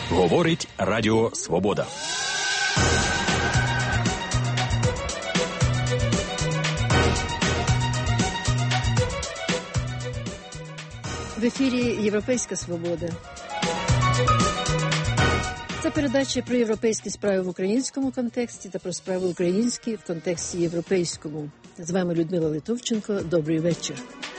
Говорить Радіо Свобода. В ефірі «Європейська свобода». Це передача про європейські справи в українському контексті та про справи українські в контексті європейському. З вами Людмила Литовченко. Добрий вечір.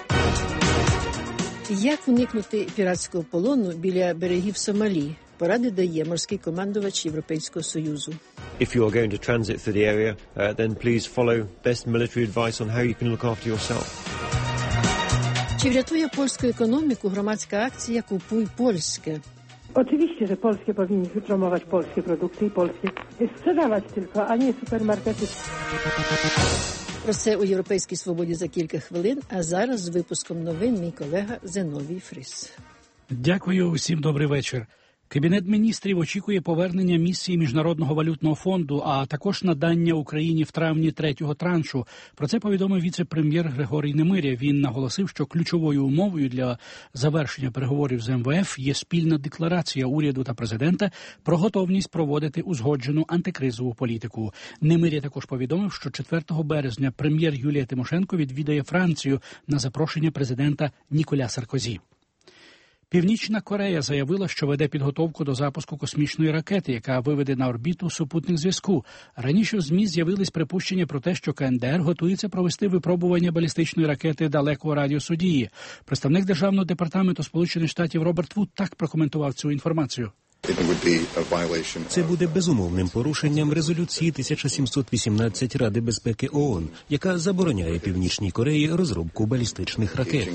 Як уникнути піратського полону біля берегів Сомалі? Поради дає морський командувач Європейського Союзу. If you are going to transit through the area, then please follow best military advice on how you can look after yourself. Czy wratuje polską ekonomikę громадська акція «Kupuj polskie»? Oczywiście, że polskie powinniśmy promować polskie produkty i polskie sprzedawać tylko, a nie supermarkety. Про це у «Європейській свободі» за кілька хвилин, а зараз з випуском новин мій колега Зиновій Фріс. Дякую, усім добрий вечір. Кабінет міністрів очікує повернення місії Міжнародного валютного фонду, а також надання Україні в травні третього траншу. Про це повідомив віце-прем'єр Григорій Немиря. Він наголосив, що ключовою умовою для завершення переговорів з МВФ є спільна декларація уряду та президента про готовність проводити узгоджену антикризову політику. Немиря також повідомив, що 4 березня прем'єр Юлія Тимошенко відвідає Францію на запрошення президента Ніколя Саркозі. Північна Корея заявила, що веде підготовку до запуску космічної ракети, яка виведе на орбіту супутник зв'язку. Раніше в ЗМІ з'явились припущення про те, що КНДР готується провести випробування балістичної ракети далекого радіусу дії. Представник Державного департаменту Сполучених Штатів Роберт Вуд так прокоментував цю інформацію. Це буде безумовним порушенням резолюції 1718 Ради безпеки ООН, яка забороняє Північній Кореї розробку балістичних ракет.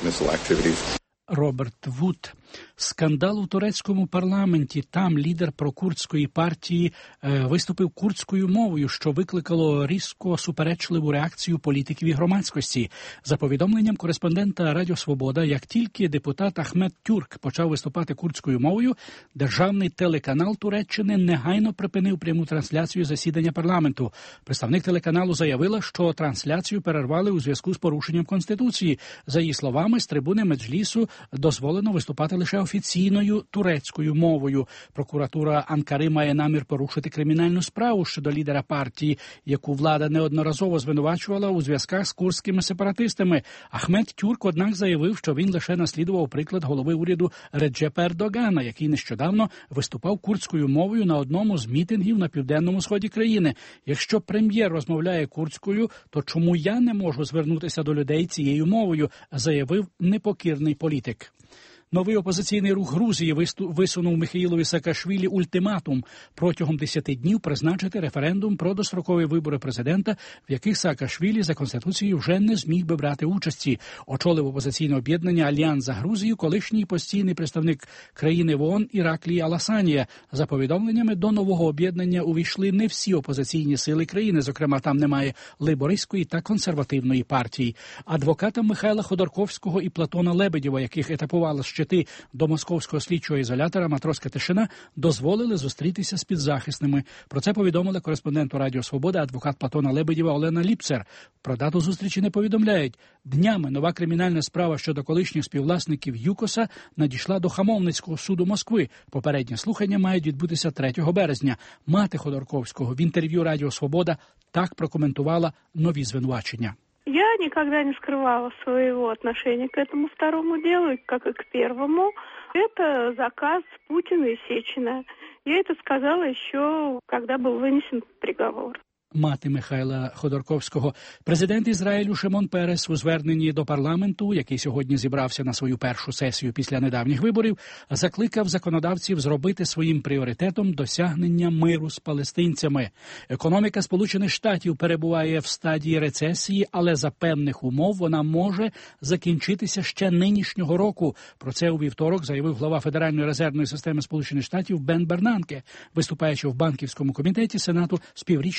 Роберт Вуд. Скандал у турецькому парламенті. Там лідер прокурдської партії виступив курдською мовою, що викликало різко суперечливу реакцію політиків і громадськості. За повідомленням кореспондента Радіо Свобода, як тільки депутат Ахмет Тюрк почав виступати курдською мовою, державний телеканал Туреччини негайно припинив пряму трансляцію засідання парламенту. Представник телеканалу заявила, що трансляцію перервали у зв'язку з порушенням Конституції. За її словами, з трибуни Меджлісу дозволено виступати лише офіційною турецькою мовою. Прокуратура Анкари має намір порушити кримінальну справу щодо лідера партії, яку влада неодноразово звинувачувала у зв'язках з курдськими сепаратистами. Ахмет Тюрк, однак, заявив, що він лише наслідував приклад голови уряду Реджепа Ердогана, який нещодавно виступав курдською мовою на одному з мітингів на південному сході країни. Якщо прем'єр розмовляє курдською, то чому я не можу звернутися до людей цією мовою, заявив непокірний політик. Новий опозиційний рух Грузії висунув Михаїлові Саакашвілі ультиматум протягом 10 днів призначити референдум про дострокові вибори президента, в яких Саакашвілі за Конституцією вже не зміг би брати участі. Очолив опозиційне об'єднання «Альянс за Грузію» колишній постійний представник країни в ООН Іраклій Аласанія. За повідомленнями, до нового об'єднання увійшли не всі опозиційні сили країни, зокрема там немає лейбористської та консервативної партій. Адвокатам Михайла Ходорковського і Платона Лебедєва, яких етапували щити до московського слідчого ізолятора «Матроска Тишина», дозволили зустрітися з підзахисними. Про це повідомила кореспонденту Радіо Свобода адвокат Платона Лебедєва Олена Ліпцер. Про дату зустрічі не повідомляють. Днями нова кримінальна справа щодо колишніх співвласників ЮКОСа надійшла до Хамовницького суду Москви. Попередні слухання мають відбутися 3 березня. Мати Ходорковського в інтерв'ю Радіо Свобода так прокоментувала нові звинувачення. Я никогда не скрывала своего отношения к этому второму делу, как и к первому. Это заказ Путина и Сечина. Я это сказала еще, когда был вынесен приговор. Мати Михайла Ходорковського. Президент Ізраїлю Шимон Перес у зверненні до парламенту, який сьогодні зібрався на свою першу сесію після недавніх виборів, закликав законодавців зробити своїм пріоритетом досягнення миру з палестинцями. Економіка Сполучених Штатів перебуває в стадії рецесії, але за певних умов вона може закінчитися ще нинішнього року. Про це у вівторок заявив глава Федеральної резервної системи Сполучених Штатів Бен Бернанке, виступаючи в банківському комітеті Сенату з піврічним економічним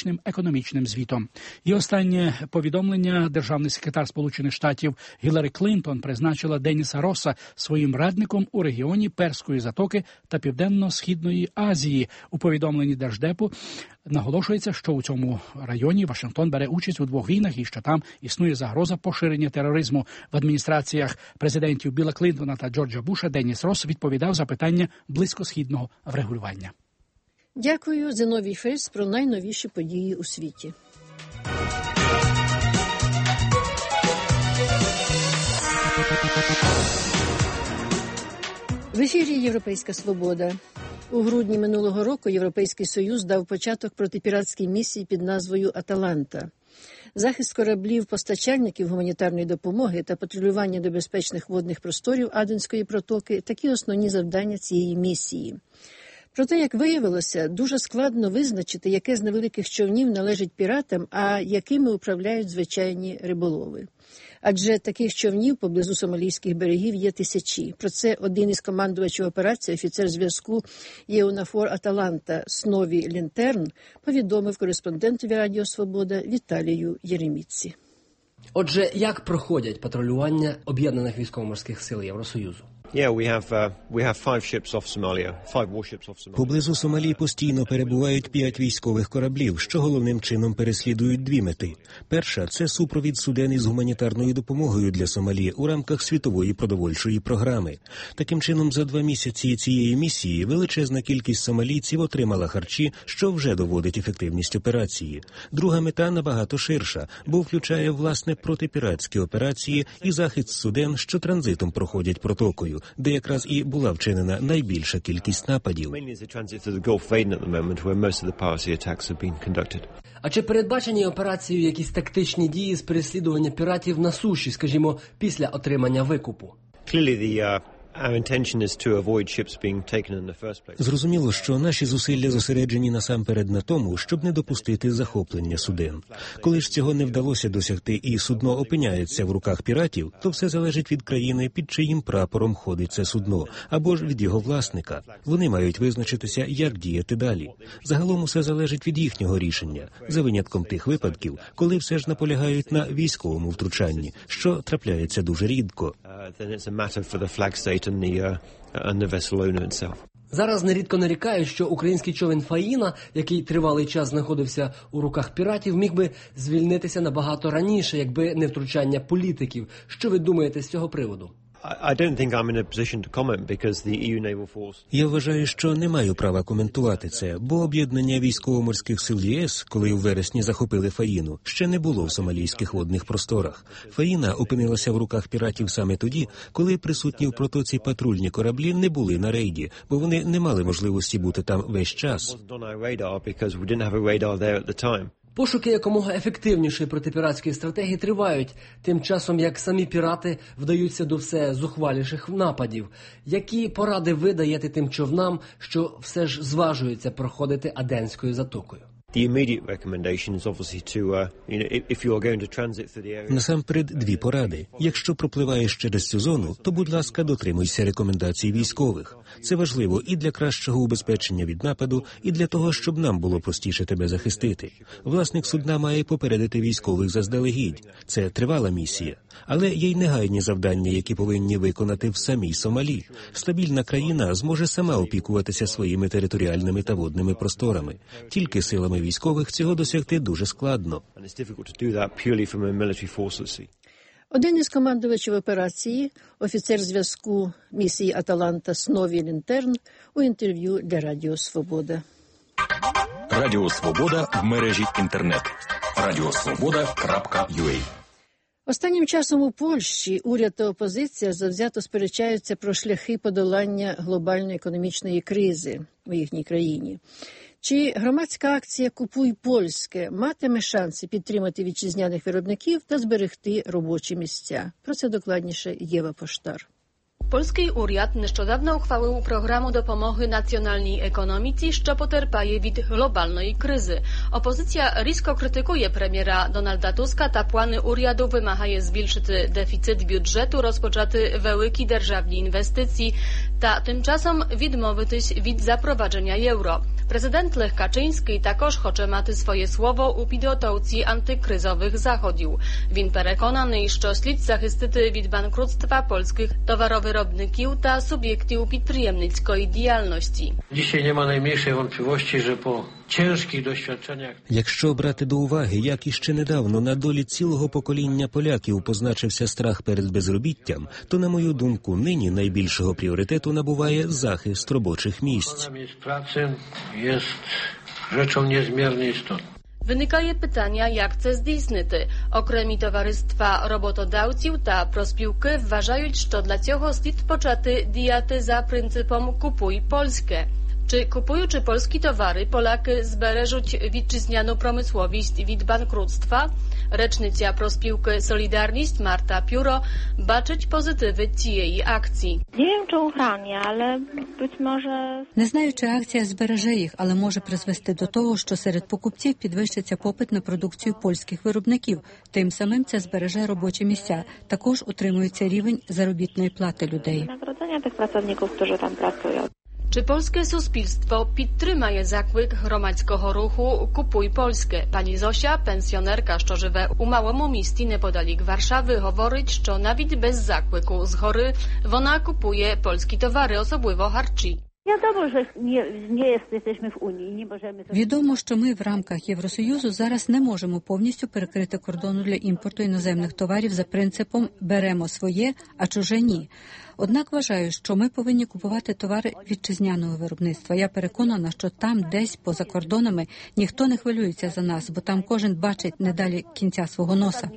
економічним звітом. І останнє повідомлення. Державний секретар Сполучених Штатів Гіларі Клінтон призначила Деніса Росса своїм радником у регіоні Перської затоки та Південно-Східної Азії. У повідомленні Держдепу наголошується, що у цьому районі Вашингтон бере участь у 2 війнах і що там існує загроза поширення тероризму. В адміністраціях президентів Білла Клінтона та Джорджа Буша Деніс Росс відповідав за питання близькосхідного врегулювання. Дякую, Зиновій Фельс, про найновіші події у світі. В ефірі «Європейська свобода». У грудні минулого року Європейський Союз дав початок протипіратській місії під назвою «Аталанта». Захист кораблів постачальників гуманітарної допомоги та патрулювання небезпечних водних просторів Аденської протоки – такі основні завдання цієї місії. Проте, як виявилося, дуже складно визначити, яке з невеликих човнів належить піратам, а якими управляють звичайні риболови. Адже таких човнів поблизу сомалійських берегів є тисячі. Про це один із командувачів операції, офіцер зв'язку ЄУНАФОР Аталанта Снові Лінтерн, повідомив кореспондентові Радіо Свобода Віталію Єреміці. Отже, як проходять патрулювання об'єднаних військово-морських сил Євросоюзу? Поблизу Сомалі постійно перебувають 5 військових кораблів, що головним чином переслідують 2 мети. Перша – це супровід суден із гуманітарною допомогою для Сомалі у рамках світової продовольчої програми. Таким чином, за 2 місяці цієї місії величезна кількість сомалійців отримала харчі, що вже доводить ефективність операції. Друга мета набагато ширша, бо включає, власне, протипіратські операції і захист суден, що транзитом проходять протокою, де якраз і була вчинена найбільша кількість нападів. А чи передбачені операцією якісь тактичні дії з переслідування піратів на суші, скажімо, після отримання викупу? Зрозуміло, що наші зусилля зосереджені насамперед на тому, щоб не допустити захоплення суден. Коли ж цього не вдалося досягти і судно опиняється в руках піратів, то все залежить від країни, під чиїм прапором ходить це судно, або ж від його власника. Вони мають визначитися, як діяти далі. Загалом усе залежить від їхнього рішення, за винятком тих випадків, коли все ж наполягають на військовому втручанні, що трапляється дуже рідко. Зараз нерідко нарікають, що український човен «Фаїна», який тривалий час знаходився у руках піратів, міг би звільнитися набагато раніше, якби не втручання політиків. Що ви думаєте з цього приводу? Я вважаю, що не маю права коментувати це, бо об'єднання військово-морських сил ЄС, коли у вересні захопили Фаїну, ще не було в сомалійських водних просторах. Фаїна опинилася в руках піратів саме тоді, коли присутні в протоці патрульні кораблі не були на рейді, бо вони не мали можливості бути там весь час. Пошуки якомога ефективнішої протипіратської стратегії тривають, тим часом як самі пірати вдаються до все зухваліших нападів. Які поради ви даєте тим човнам, що все ж зважуються проходити Аденською затокою? Насамперед 2 поради. Якщо пропливаєш через цю зону, то, будь ласка, дотримуйся рекомендацій військових. Це важливо і для кращого убезпечення від нападу, і для того, щоб нам було простіше тебе захистити. Власник судна має попередити військових заздалегідь. Це тривала місія. Але є й негайні завдання, які повинні виконати в самій Сомалі. Стабільна країна зможе сама опікуватися своїми територіальними та водними просторами. Тільки силами військових цього досягти дуже складно. Один із командувачів операції, офіцер зв'язку місії «Аталанта» Снові Лінтерн у інтерв'ю для Радіо Свобода. Радіо Свобода в мережі інтернет. radiosvoboda.ua. Останнім часом у Польщі уряд та опозиція завзято сперечаються про шляхи подолання глобальної економічної кризи у їхній країні. Чи громадська акція «Купуй польське» матиме шанси підтримати вітчизняних виробників та зберегти робочі місця? Про це докладніше Єва Поштар. Польський уряд нещодавно ухвалив програму допомоги національній економіці, що потерпає від глобальної кризи. Опозиція різко критикує прем'єра Дональда Туска та плани уряду вимагає збільшити дефіцит бюджету, розпочати великі державні інвестиції та тимчасом відмовитись від запровадження євро. Президент Lech Kaczyński також хоче мати своє слово у підготовці антикризових заходів. Він переконаний, що слід захистити від банкрутства польських товаровиробників та суб'єктів підприємницької діяльності. Dzisiaj nie ma najmniejszej wątpliwości, że po ciężkich doświadczeniach... Якщо брати до уваги, як іще недавно на долі цілого покоління поляків позначився страх перед безробіттям, то, на мою думку, нині найбільшого пріоритету набуває захист робочих місць. Jest rzeczą niezmiernie istotną. Виникає питання, як це здійснити. Окремі товариства роботодавців та профспілки вважають, що для цього слід почати діяти за принципом «купуй польське». Чи купуючи польські товари, поляки збережуть вітчизняну промисловість від банкрутства? Речниця профспілки «Солідарність» Marta Pióro бачить позитиви цієї акції. Не wiem, czy uchrani, ale być może... Не знаю, чи акція збереже їх, але може призвести до того, що серед покупців підвищиться попит на продукцію польських виробників. Тим самим це збереже робочі місця. Також утримується рівень заробітної плати людей. Nagrodzenia tych pracowników, którzy tam pracują. Czy polskie suspilstwo підтримає заклик громадського руху «Купуй польське»? Pani Zosia, pensjonerka, що живе у малому місті неподалік Warszawy, говорить, що навіть без заклику згори вона купує польські товари, особливо харчі. Відомо, що ми в рамках Євросоюзу зараз не можемо повністю перекрити кордону для імпорту іноземних товарів за принципом «беремо своє, а чуже ні». Однак вважаю, що ми повинні купувати товари вітчизняного виробництва. Я переконана, що там десь поза кордонами ніхто не хвилюється за нас, бо там кожен бачить не далі кінця свого носа.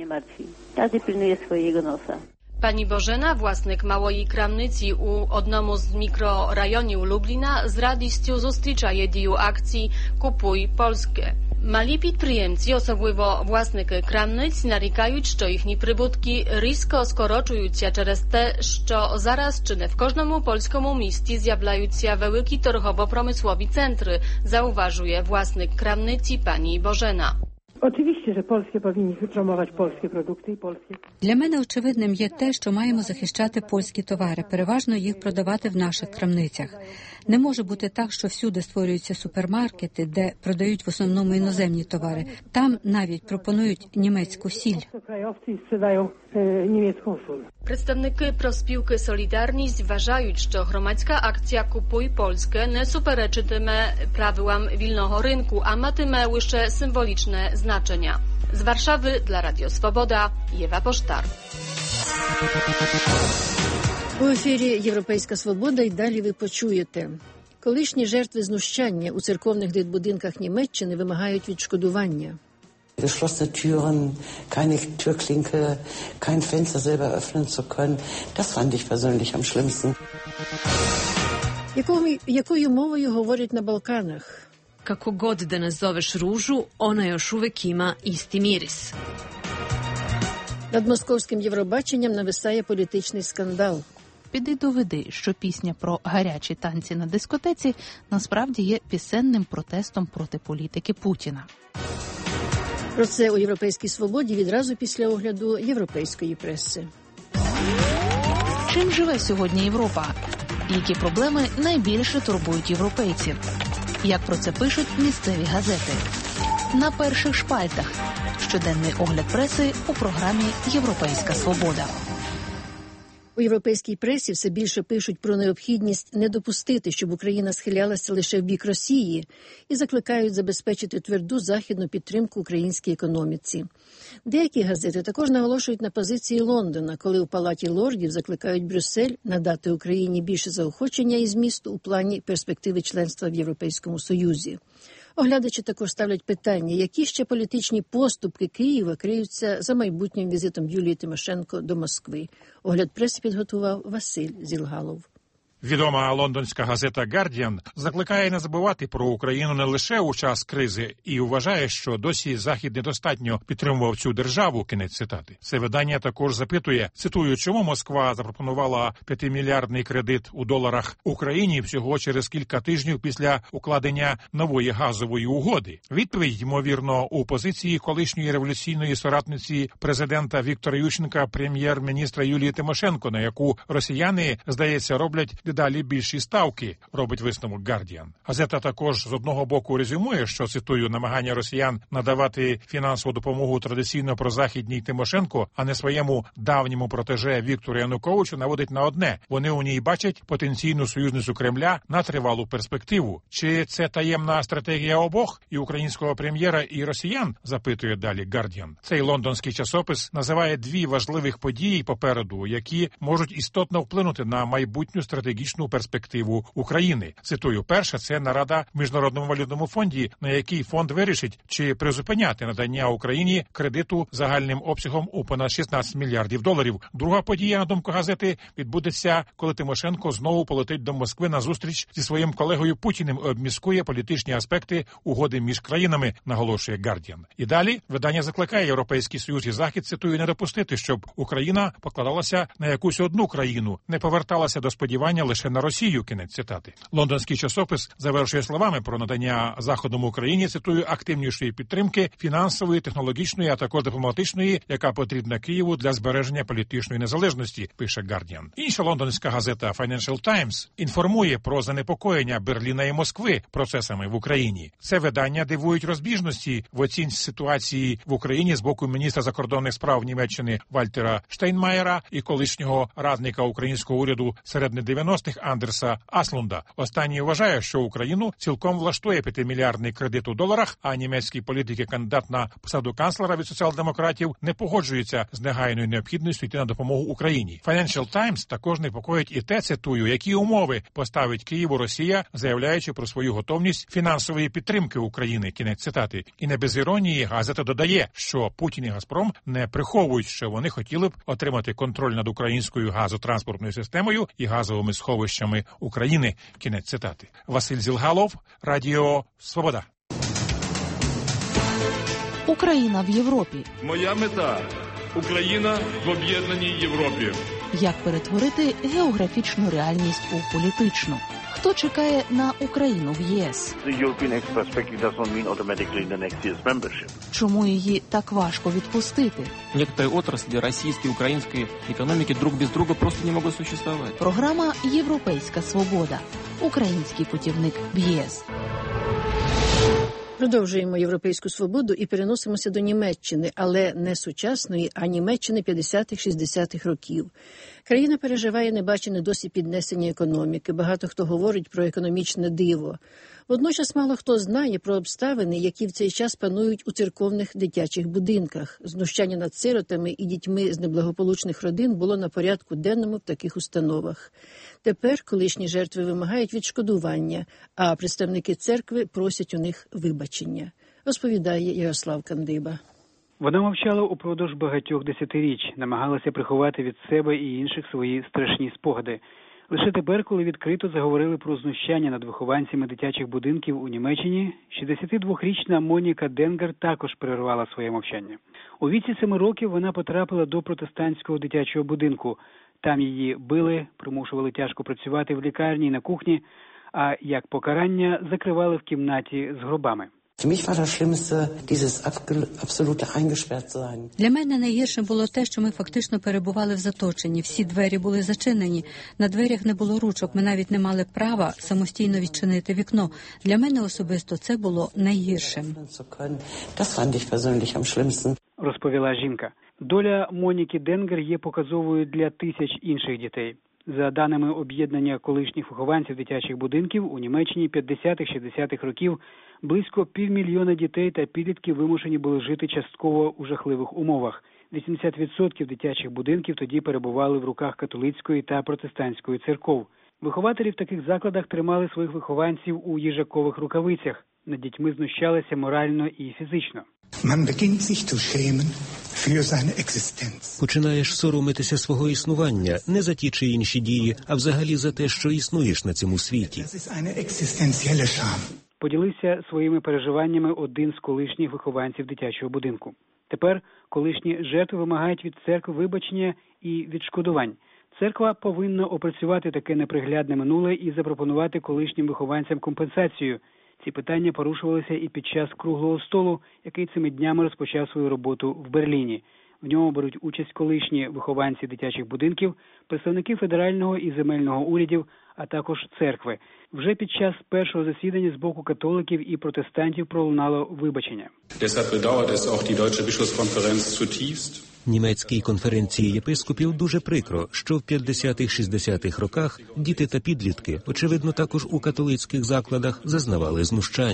Pani Bożena, własnik małej kramnicy u одному z mikrorajonów Lublina, z radістю зустрічає дію акції «Купуй польське». Малі підприємці, особливо власники крамниць, нарікають, що їхні прибутки різко скорочуються через те, що зараз чи не в кожному польському місті з'являються великі торгово-промислові центри, zauważuje własnik kramnicy pani Bożena. Oczywiście, że Polskie powinni promować polskie produkty i polskie. Для мене очевидним є те, що маємо захищати польські товари, переважно їх продавати в наших крамницях. Не може бути так, що всюди створюються супермаркети, де продають в основному іноземні товари. Там навіть пропонують німецьку сіль. Представники профспілки «Солідарність» вважають, що громадська акція «Купуй польське» не суперечитиме правилам вільного ринку, а матиме лише символічне значення. З Warszawy dla Radio Swoboda Єва Поштар. У ефірі «Європейська свобода» і далі ви почуєте. Колишні жертви знущання у церковних дитбудинках Німеччини вимагають відшкодування. Geschlossene Türen, keine Türklinke, kein Fenster selber öffnen zu können. Das fand ich persönlich am schlimmsten. Якою мовою говорять на Балканах? Kako god da nazoveš ružu, ona još uvek ima isti miris. Над московським Євробаченням нависає політичний скандал. Піди доведи, що пісня про гарячі танці на дискотеці насправді є пісенним протестом проти політики Путіна. Про це у «Європейській свободі» відразу після огляду європейської преси. Чим живе сьогодні Європа? Які проблеми найбільше турбують європейців? Як про це пишуть місцеві газети? На перших шпальтах. Щоденний огляд преси у програмі «Європейська свобода». У європейській пресі все більше пишуть про необхідність не допустити, щоб Україна схилялася лише в бік Росії, і закликають забезпечити тверду західну підтримку українській економіці. Деякі газети також наголошують на позиції Лондона, коли у Палаті лордів закликають Брюссель надати Україні більше заохочення і змісту у плані перспективи членства в Європейському Союзі. Оглядачі також ставлять питання, які ще політичні поступки Києва криються за майбутнім візитом Юлії Тимошенко до Москви. Огляд преси підготував Василь Зілгалов. Відома лондонська газета «Гардіан» закликає не забувати про Україну не лише у час кризи і вважає, що досі Захід недостатньо підтримував цю державу, кінець цитати. Це видання також запитує, цитую, чому Москва запропонувала 5-мільярдний кредит у доларах Україні всього через кілька тижнів після укладення нової газової угоди. Відповідь, ймовірно, у позиції колишньої революційної соратниці президента Віктора Ющенка, прем'єр-міністра Юлії Тимошенко, на яку росіяни, здається, роблять дедалі більші ставки, робить висновок «Гардіан». Газета також з одного боку резюмує, що, цитую, намагання росіян надавати фінансову допомогу традиційно прозахідній Тимошенко, а не своєму давньому протеже Віктору Януковичу, наводить на одне. Вони у ній бачать потенційну союзницю Кремля на тривалу перспективу. Чи це таємна стратегія обох, і українського прем'єра, і росіян, запитує далі «Гардіан». Цей лондонський часопис називає дві важливих події попереду, які можуть істотно вплинути на майбутню стратегічну перспективу України. Цитую, перша – це нарада в Міжнародному валютному фонді, на якій фонд вирішить, чи призупиняти надання Україні кредиту загальним обсягом у понад 16 мільярдів доларів. Друга подія, на думку газети, відбудеться, коли Тимошенко знову полетить до Москви на зустріч зі своїм колегою Путіним і обміскує політичні аспекти угоди між країнами, наголошує «Гардіан». І далі видання закликає Європейський Союз і Захід, цитую, не допустити, щоб Україна покладалася на якусь одну країну, не поверталася до сподівання лише на Росію, кінець цитати. Лондонський часопис завершує словами про надання Заходом Україні, цитую, активнішої підтримки фінансової, технологічної, а також дипломатичної, яка потрібна Києву для збереження політичної незалежності, пише «Гардіан». Інша лондонська газета Financial Times інформує про занепокоєння Берліна і Москви процесами в Україні. Це видання дивують розбіжності в оцінці ситуації в Україні з боку міністра закордонних справ Німеччини Вальтера Штейнмаєра і колишнього радника українського уряду середини 90-х Андерса Аслунда. Останній вважає, що Україну цілком влаштує 5-мільярдний кредит у доларах, а німецький політик і кандидат на посаду канцлера від соціал-демократів не погоджується з негайною необхідністю йти на допомогу Україні. Financial Times також непокоїть і те, цитую, які умови поставить Києву Росія, заявляючи про свою готовність фінансової підтримки України, кінець цитати. І не без іронії газета додає, що Путін і Газпром не приховують, що вони хотіли б отримати контроль над українською газотранспортною системою і газовими сховищами України, кінець цитати. Василь Зілгалов, Радіо Свобода. Україна в Європі. Моя мета – Україна в об'єднаній Європі. Як перетворити географічну реальність у політичну? Хто чекає на Україну в ЄС? Чому її так важко відпустити? Некоторые отрасли российской и украинской экономики друг без друга просто не могут существовать. Програма «Європейська свобода». Український путівник в ЄС. Продовжуємо «Європейську свободу» і переносимося до Німеччини, але не сучасної, а Німеччини 50-х-60-х років. Країна переживає небачене досі піднесення економіки. Багато хто говорить про економічне диво. Водночас мало хто знає про обставини, які в цей час панують у церковних дитячих будинках. Знущання над сиротами і дітьми з неблагополучних родин було на порядку денному в таких установах. Тепер колишні жертви вимагають відшкодування, а представники церкви просять у них вибачення, розповідає Ярослав Кандиба. Вона мовчала упродовж багатьох десятиріч, намагалася приховати від себе і інших свої страшні спогади. Лише тепер, коли відкрито заговорили про знущання над вихованцями дитячих будинків у Німеччині, 62-річна Моніка Денгер також перервала своє мовчання. У віці 7 років вона потрапила до протестантського дитячого будинку. Там її били, примушували тяжко працювати в лікарні і на кухні, а як покарання закривали в кімнаті з гробами. Для мене найгіршим було те, що ми фактично перебували в заточенні. Всі двері були зачинені. На дверях не було ручок. Ми навіть не мали права самостійно відчинити вікно. Для мене особисто це було найгіршим. Розповіла жінка. Доля Моніки Денгер є показовою для тисяч інших дітей. За даними об'єднання колишніх вихованців дитячих будинків, у Німеччині 50-х-60-х років близько 500 000 дітей та підлітків вимушені були жити частково у жахливих умовах. 80% дитячих будинків тоді перебували в руках католицької та протестантської церков. Вихователі в таких закладах тримали своїх вихованців у їжакових рукавицях. Над дітьми знущалися морально і фізично. Man beginnt sich zu schämen Починаєш соромитися свого існування не за ті чи інші дії, а взагалі за те, що існуєш на цьому світі. Поділився своїми переживаннями один з колишніх вихованців дитячого будинку. Тепер колишні жертви вимагають від церкви вибачення і відшкодувань. Церква повинна опрацювати таке неприглядне минуле і запропонувати колишнім вихованцям компенсацію. Ці питання порушувалися і під час круглого столу, який цими днями розпочав свою роботу в Берліні. В ньому беруть участь колишні вихованці дитячих будинків, представники федерального і земельного урядів, а також церкви. Вже під час першого засідання з боку католиків і протестантів пролунало вибачення. Німецькій конференції єпископів дуже прикро, що в 50-60-х роках діти та підлітки, очевидно, також у католицьких закладах, зазнавали знущань.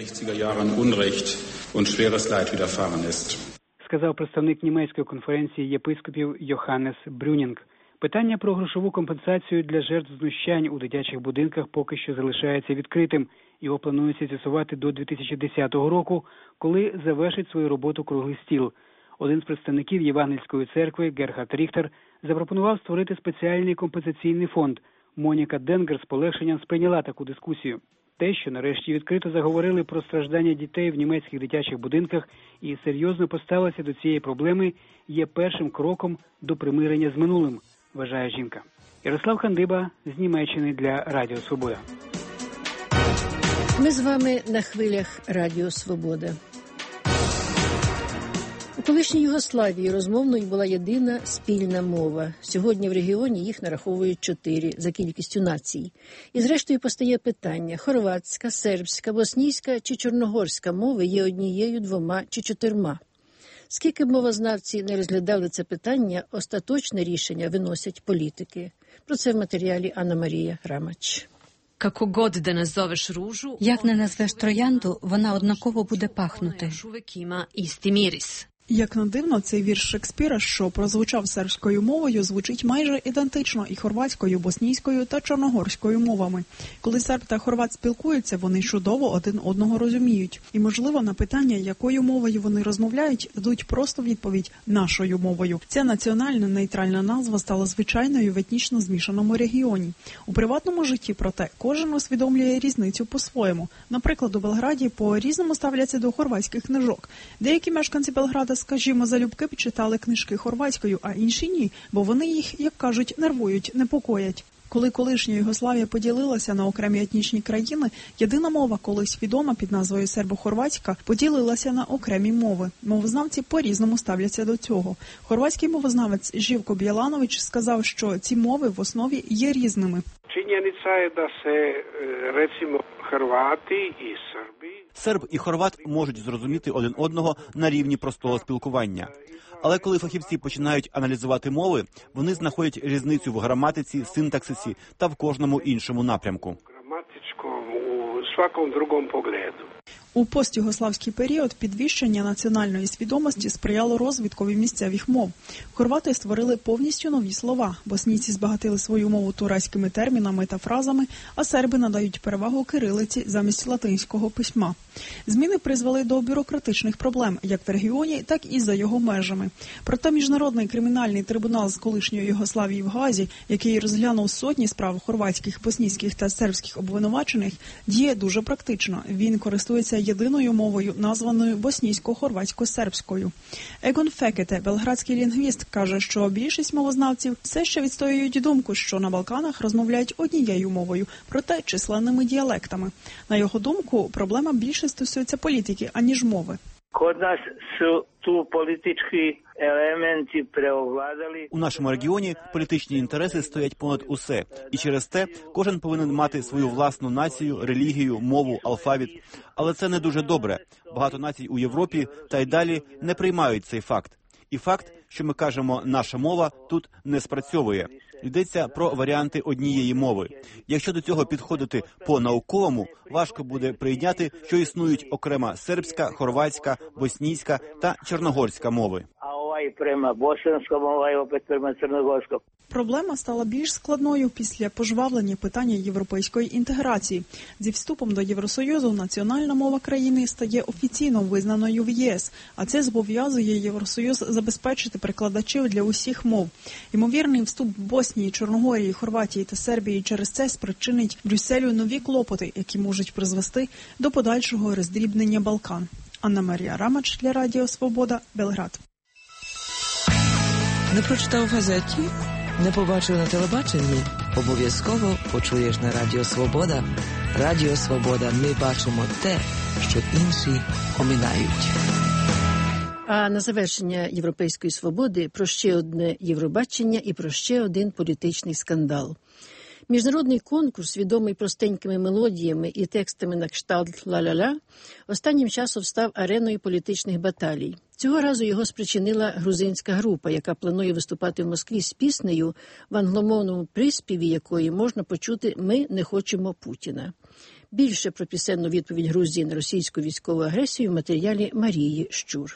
Сказав представник німецької конференції єпископів Йоханнес Брюнінг. Питання про грошову компенсацію для жертв знущань у дитячих будинках поки що залишається відкритим. Його планується з'ясувати до 2010 року, коли завершить свою роботу круглий стіл. Один з представників Євангельської церкви, Герхард Ріхтер, запропонував створити спеціальний компенсаційний фонд. Моніка Денгер з полегшенням сприйняла таку дискусію. Те, що нарешті відкрито заговорили про страждання дітей в німецьких дитячих будинках і серйозно поставилися до цієї проблеми, є першим кроком до примирення з минулим, вважає жінка. Ярослав Хандиба з Німеччини для Радіо Свобода. Ми з вами на хвилях Радіо Свобода. У колишній Югославії розмовною була єдина спільна мова. Сьогодні в регіоні їх нараховують 4 за кількістю націй. І зрештою постає питання: хорватська, сербська, боснійська чи чорногорська мови є однією, 2 чи 4? Скільки б мовознавці не розглядали це питання, остаточне рішення виносять політики. Про це в матеріалі Анна Марія Грамач. Як не назвеш троянду, вона однаково буде пахнути. Як не дивно, цей вірш Шекспіра, що прозвучав сербською мовою, звучить майже ідентично і хорватською, боснійською та чорногорською мовами. Коли серб та хорват спілкуються, вони чудово один одного розуміють. І, можливо, на питання, якою мовою вони розмовляють, дадуть просто відповідь «нашою мовою». Ця національна нейтральна назва стала звичайною в етнічно змішаному регіоні. У приватному житті, проте, кожен усвідомлює різницю по-своєму. Наприклад, у Белграді по-різному ставляться до хорватських книжок. Деякі мешканці Белграда, скажімо, залюбки б читали книжки хорватською, а інші ні, бо вони їх, як кажуть, нервують, непокоять. Коли колишня Югославія поділилася на окремі етнічні країни, єдина мова, колись відома під назвою сербо-хорватська, поділилася на окремі мови. Мовознавці по-різному ставляться до цього. Хорватський мовознавець Живко Бjelanović сказав, що ці мови в основі є різними. Činjenica je da se, recimo, Hrvati i Srbi... Серб і хорват можуть зрозуміти один одного на рівні простого спілкування. Але коли фахівці починають аналізувати мови, вони знаходять різницю в граматиці, синтаксисі та в кожному іншому напрямку. У постюгославський період підвищення національної свідомості сприяло розвиткові місцевих мов. Хорвати створили повністю нові слова, боснійці збагатили свою мову турецькими термінами та фразами, а серби надають перевагу кирилиці замість латинського письма. Зміни призвели до бюрократичних проблем, як в регіоні, так і за його межами. Проте Міжнародний кримінальний трибунал з колишньої Югославії в Гаазі, який розглянув сотні справ хорватських, боснійських та сербських обвинувачених, діє дуже практично. Він користується єдиною мовою, названою боснійсько-хорватсько-сербською. Егон Фекете, белградський лінгвіст, каже, що більшість мовознавців все ще відстоюють думку, що на Балканах розмовляють однією мовою, проте численними діалектами. На його думку, проблема більше стосується політики, аніж мови. У нашому регіоні політичні інтереси стоять понад усе. І через те кожен повинен мати свою власну націю, релігію, мову, алфавіт. Але це не дуже добре. Багато націй у Європі та й далі не приймають цей факт. І факт, що ми кажемо «наша мова» тут не спрацьовує. Йдеться про варіанти однієї мови. Якщо до цього підходити по-науковому, важко буде прийняти, що існують окрема сербська, хорватська, боснійська та чорногорська мови. і прямо bosanska mova, і опять прямо чорногорська. Проблема стала більш складною після пожвавлення питання європейської інтеграції. Зі вступом до Євросоюзу національна мова країни стає офіційно визнаною в ЄС, а це зобов'язує Євросоюз забезпечити перекладачів для усіх мов. Ймовірний вступ Боснії, Чорногорії, Хорватії та Сербії через це спричинить Брюсселю нові клопоти, які можуть призвести до подальшого роздрібнення Балкан. Анна Марія Рамач для Радіо Свобода, Белград. Не прочитав в газеті? Не побачив на телебаченні? Обов'язково почуєш на Радіо Свобода. Радіо Свобода. Ми бачимо те, що інші оминають. А на завершення Європейської свободи про ще одне Євробачення і про ще один політичний скандал. Міжнародний конкурс, відомий простенькими мелодіями і текстами на кшталт «ла-ла-ла», останнім часом став ареною політичних баталій. Цього разу його спричинила грузинська група, яка планує виступати в Москві з піснею, в англомовному приспіві якої можна почути «Ми не хочемо Путіна». Більше про пісенну відповідь Грузії на російську військову агресію в матеріалі Марії Щур.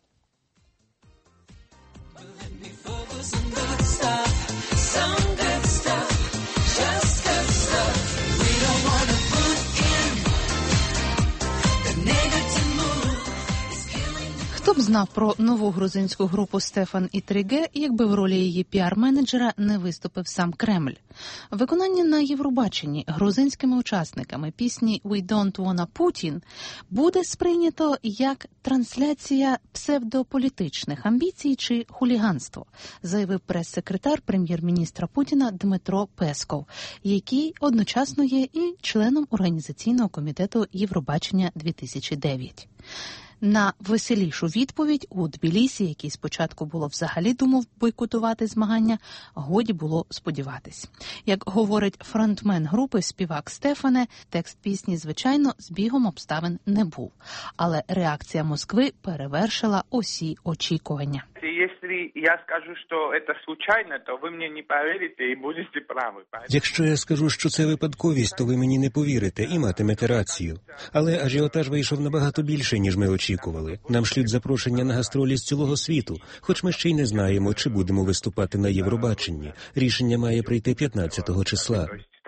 Хто б знав про нову грузинську групу Стефан і Триге, якби в ролі її піар-менеджера не виступив сам Кремль. Виконання на Євробаченні грузинськими учасниками пісні «We don't wanna Putin» буде сприйнято як трансляція псевдополітичних амбіцій чи хуліганство, заявив прес-секретар прем'єр-міністра Путіна Дмитро Песков, який одночасно є і членом Організаційного комітету Євробачення-2009. На веселішу відповідь у Тбілісі, який спочатку було взагалі думав бойкотувати змагання, годі було сподіватись. Як говорить фронтмен групи співак Стефане, текст пісні, звичайно, збігом обставин не був. Але реакція Москви перевершила усі очікування. Если я скажу, що це случайно, то ви мені не повірите і будете праві. Якщо я скажу, що це випадковість, то ви мені не повірите і матимете рацію. Але ажіотаж вийшов набагато більше, ніж ми очікували. Нам шлють запрошення на гастролі з цілого світу, хоч ми ще й не знаємо, чи будемо виступати на Євробаченні. Рішення має прийти 15 числа.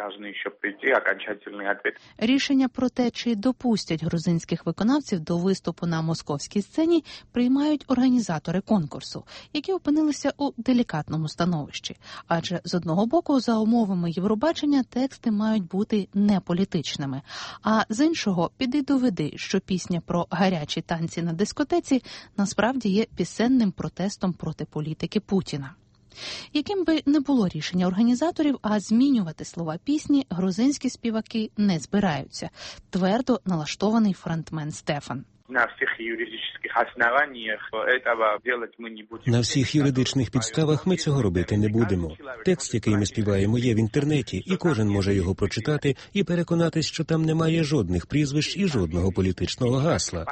Рішення про те, чи допустять грузинських виконавців до виступу на московській сцені, приймають організатори конкурсу, які опинилися у делікатному становищі. Адже з одного боку, за умовами Євробачення, тексти мають бути неполітичними, а з іншого, піди доведи, що пісня про гарячі танці на дискотеці насправді є пісенним протестом проти політики Путіна. Яким би не було рішення організаторів, а змінювати слова пісні грузинські співаки не збираються, твердо налаштований фронтмен Стефан. На всіх юридичних підставах ми цього робити не будемо. Текст, який ми співаємо, є в інтернеті, і кожен може його прочитати і переконатись, що там немає жодних прізвищ і жодного політичного гасла.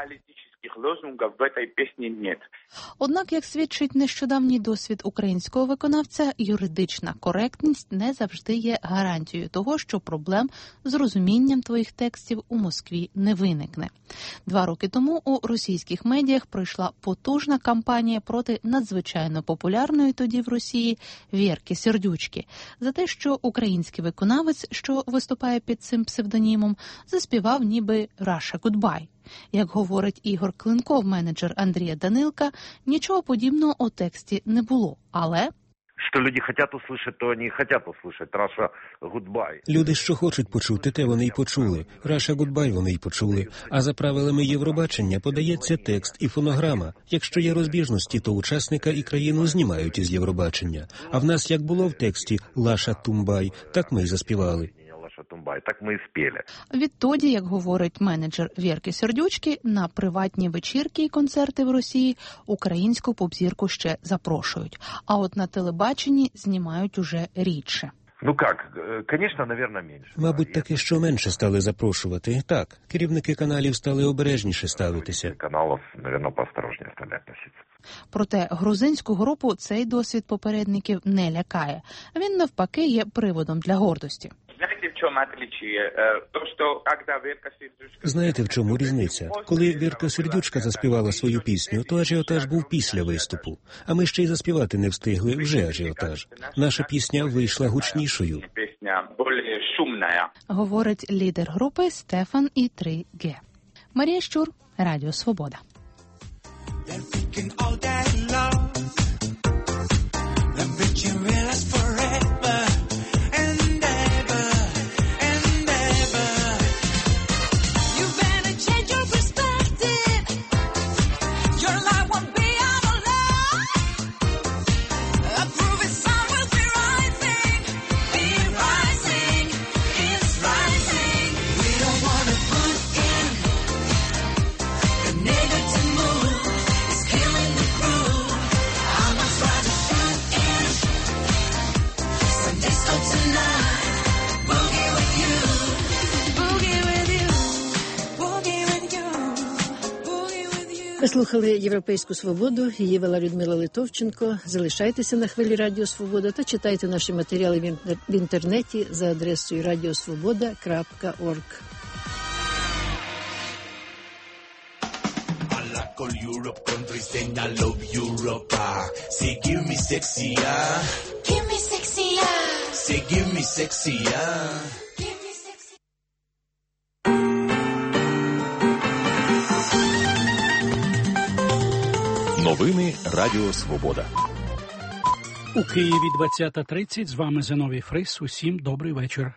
Однак, як свідчить нещодавній досвід українського виконавця, юридична коректність не завжди є гарантією того, що проблем з розумінням твоїх текстів у Москві не виникне. 2 роки тому у російських медіях пройшла потужна кампанія проти надзвичайно популярної тоді в Росії Вєрки Сердючки за те, що український виконавець, що виступає під цим псевдонімом, заспівав ніби «Russia Goodbye». Як говорить Ігор Клинков, менеджер Андрія Данилка, нічого подібного у тексті не було, але... Що люди хочуть услышати, то вони хочуть услышати «Russia Goodbye». Люди, що хочуть почути, те вони й почули. «Russia Goodbye» вони й почули. А за правилами Євробачення подається текст і фонограма. Якщо є розбіжності, то учасника і країну знімають із Євробачення. А в нас як було в тексті «Лаша Тумбай», так ми й заспівали. Так ми і спіли. Відтоді, як говорить менеджер Вєрки Сердючки, на приватні вечірки і концерти в Росії українську поп-зірку ще запрошують. А от на телебаченні знімають уже рідше. Ну як, звісно, мабуть, менше. Мабуть, таки, що менше стали запрошувати. Так, керівники каналів стали обережніше ставитися. Каналів, мабуть, поосторожніше стали відноситися. Проте грузинську групу цей досвід попередників не лякає. Він, навпаки, є приводом для гордості. Знаєте, в чому різниця? Коли Вірка Сердючка заспівала свою пісню, то ажіотаж був після виступу. А ми ще й заспівати не встигли, вже ажіотаж. Наша пісня вийшла гучнішою. Говорить лідер групи Стефан і 3Г. Марія Щур, Радіо Свобода. Ви слухали «Європейську свободу», її вела Людмила Литовченко. Залишайтеся на хвилі Радіо Свобода та читайте наші матеріали в інтернеті за адресою radiosvoboda.org. All Europe countries saying I love Europe. Say give me sexy, give me sexy, say give me sexy, give me sexy. Новини Радіо Свобода. У Києві 20:30. З вами Зиновій Фрис. Усім добрий вечір.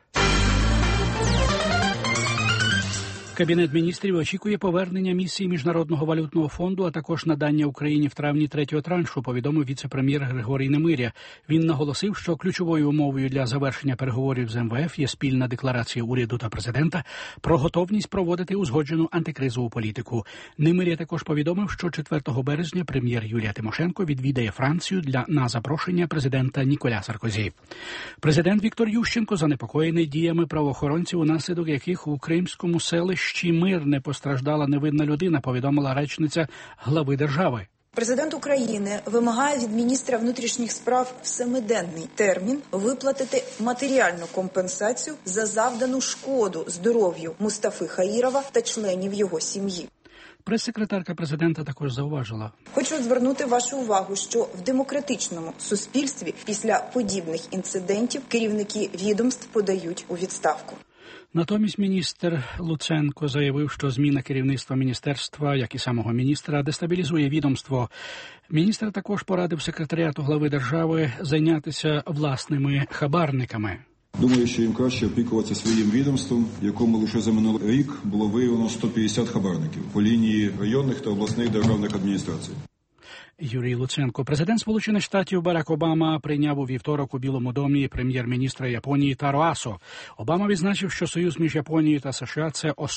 Кабінет міністрів очікує повернення місії Міжнародного валютного фонду, а також надання Україні в травні третього траншу, повідомив віце-прем'єр Григорій Немиря. Він наголосив, що ключовою умовою для завершення переговорів з МВФ є спільна декларація уряду та президента про готовність проводити узгоджену антикризову політику. Немиря також повідомив, що 4 березня прем'єр Юлія Тимошенко відвідає Францію на запрошення президента Ніколя Саркозі. Президент Віктор Ющенко занепокоєний діями правоохоронців, унаслідок яких у кримському селищі Мир не постраждала невинна людина, повідомила речниця глави держави. Президент України вимагає від міністра внутрішніх справ в 7-денний термін виплатити матеріальну компенсацію за завдану шкоду здоров'ю Мустафи Хаїрова та членів його сім'ї. Прес-секретарка президента також зауважила. Хочу звернути вашу увагу, що в демократичному суспільстві після подібних інцидентів керівники відомств подають у відставку. Натомість міністр Луценко заявив, що зміна керівництва міністерства, як і самого міністра, дестабілізує відомство. Міністр також порадив секретаріату глави держави зайнятися власними хабарниками. Думаю, що їм краще опікуватися своїм відомством, якому лише за минулий рік було виявлено 150 хабарників по лінії районних та обласних державних адміністрацій. Юрій Луценко. Президент Сполучених Штатів Барак Обама прийняв у вівторок у Білому домі прем'єр-міністра Японії Таро Асо. Обама відзначив, що союз між Японією та США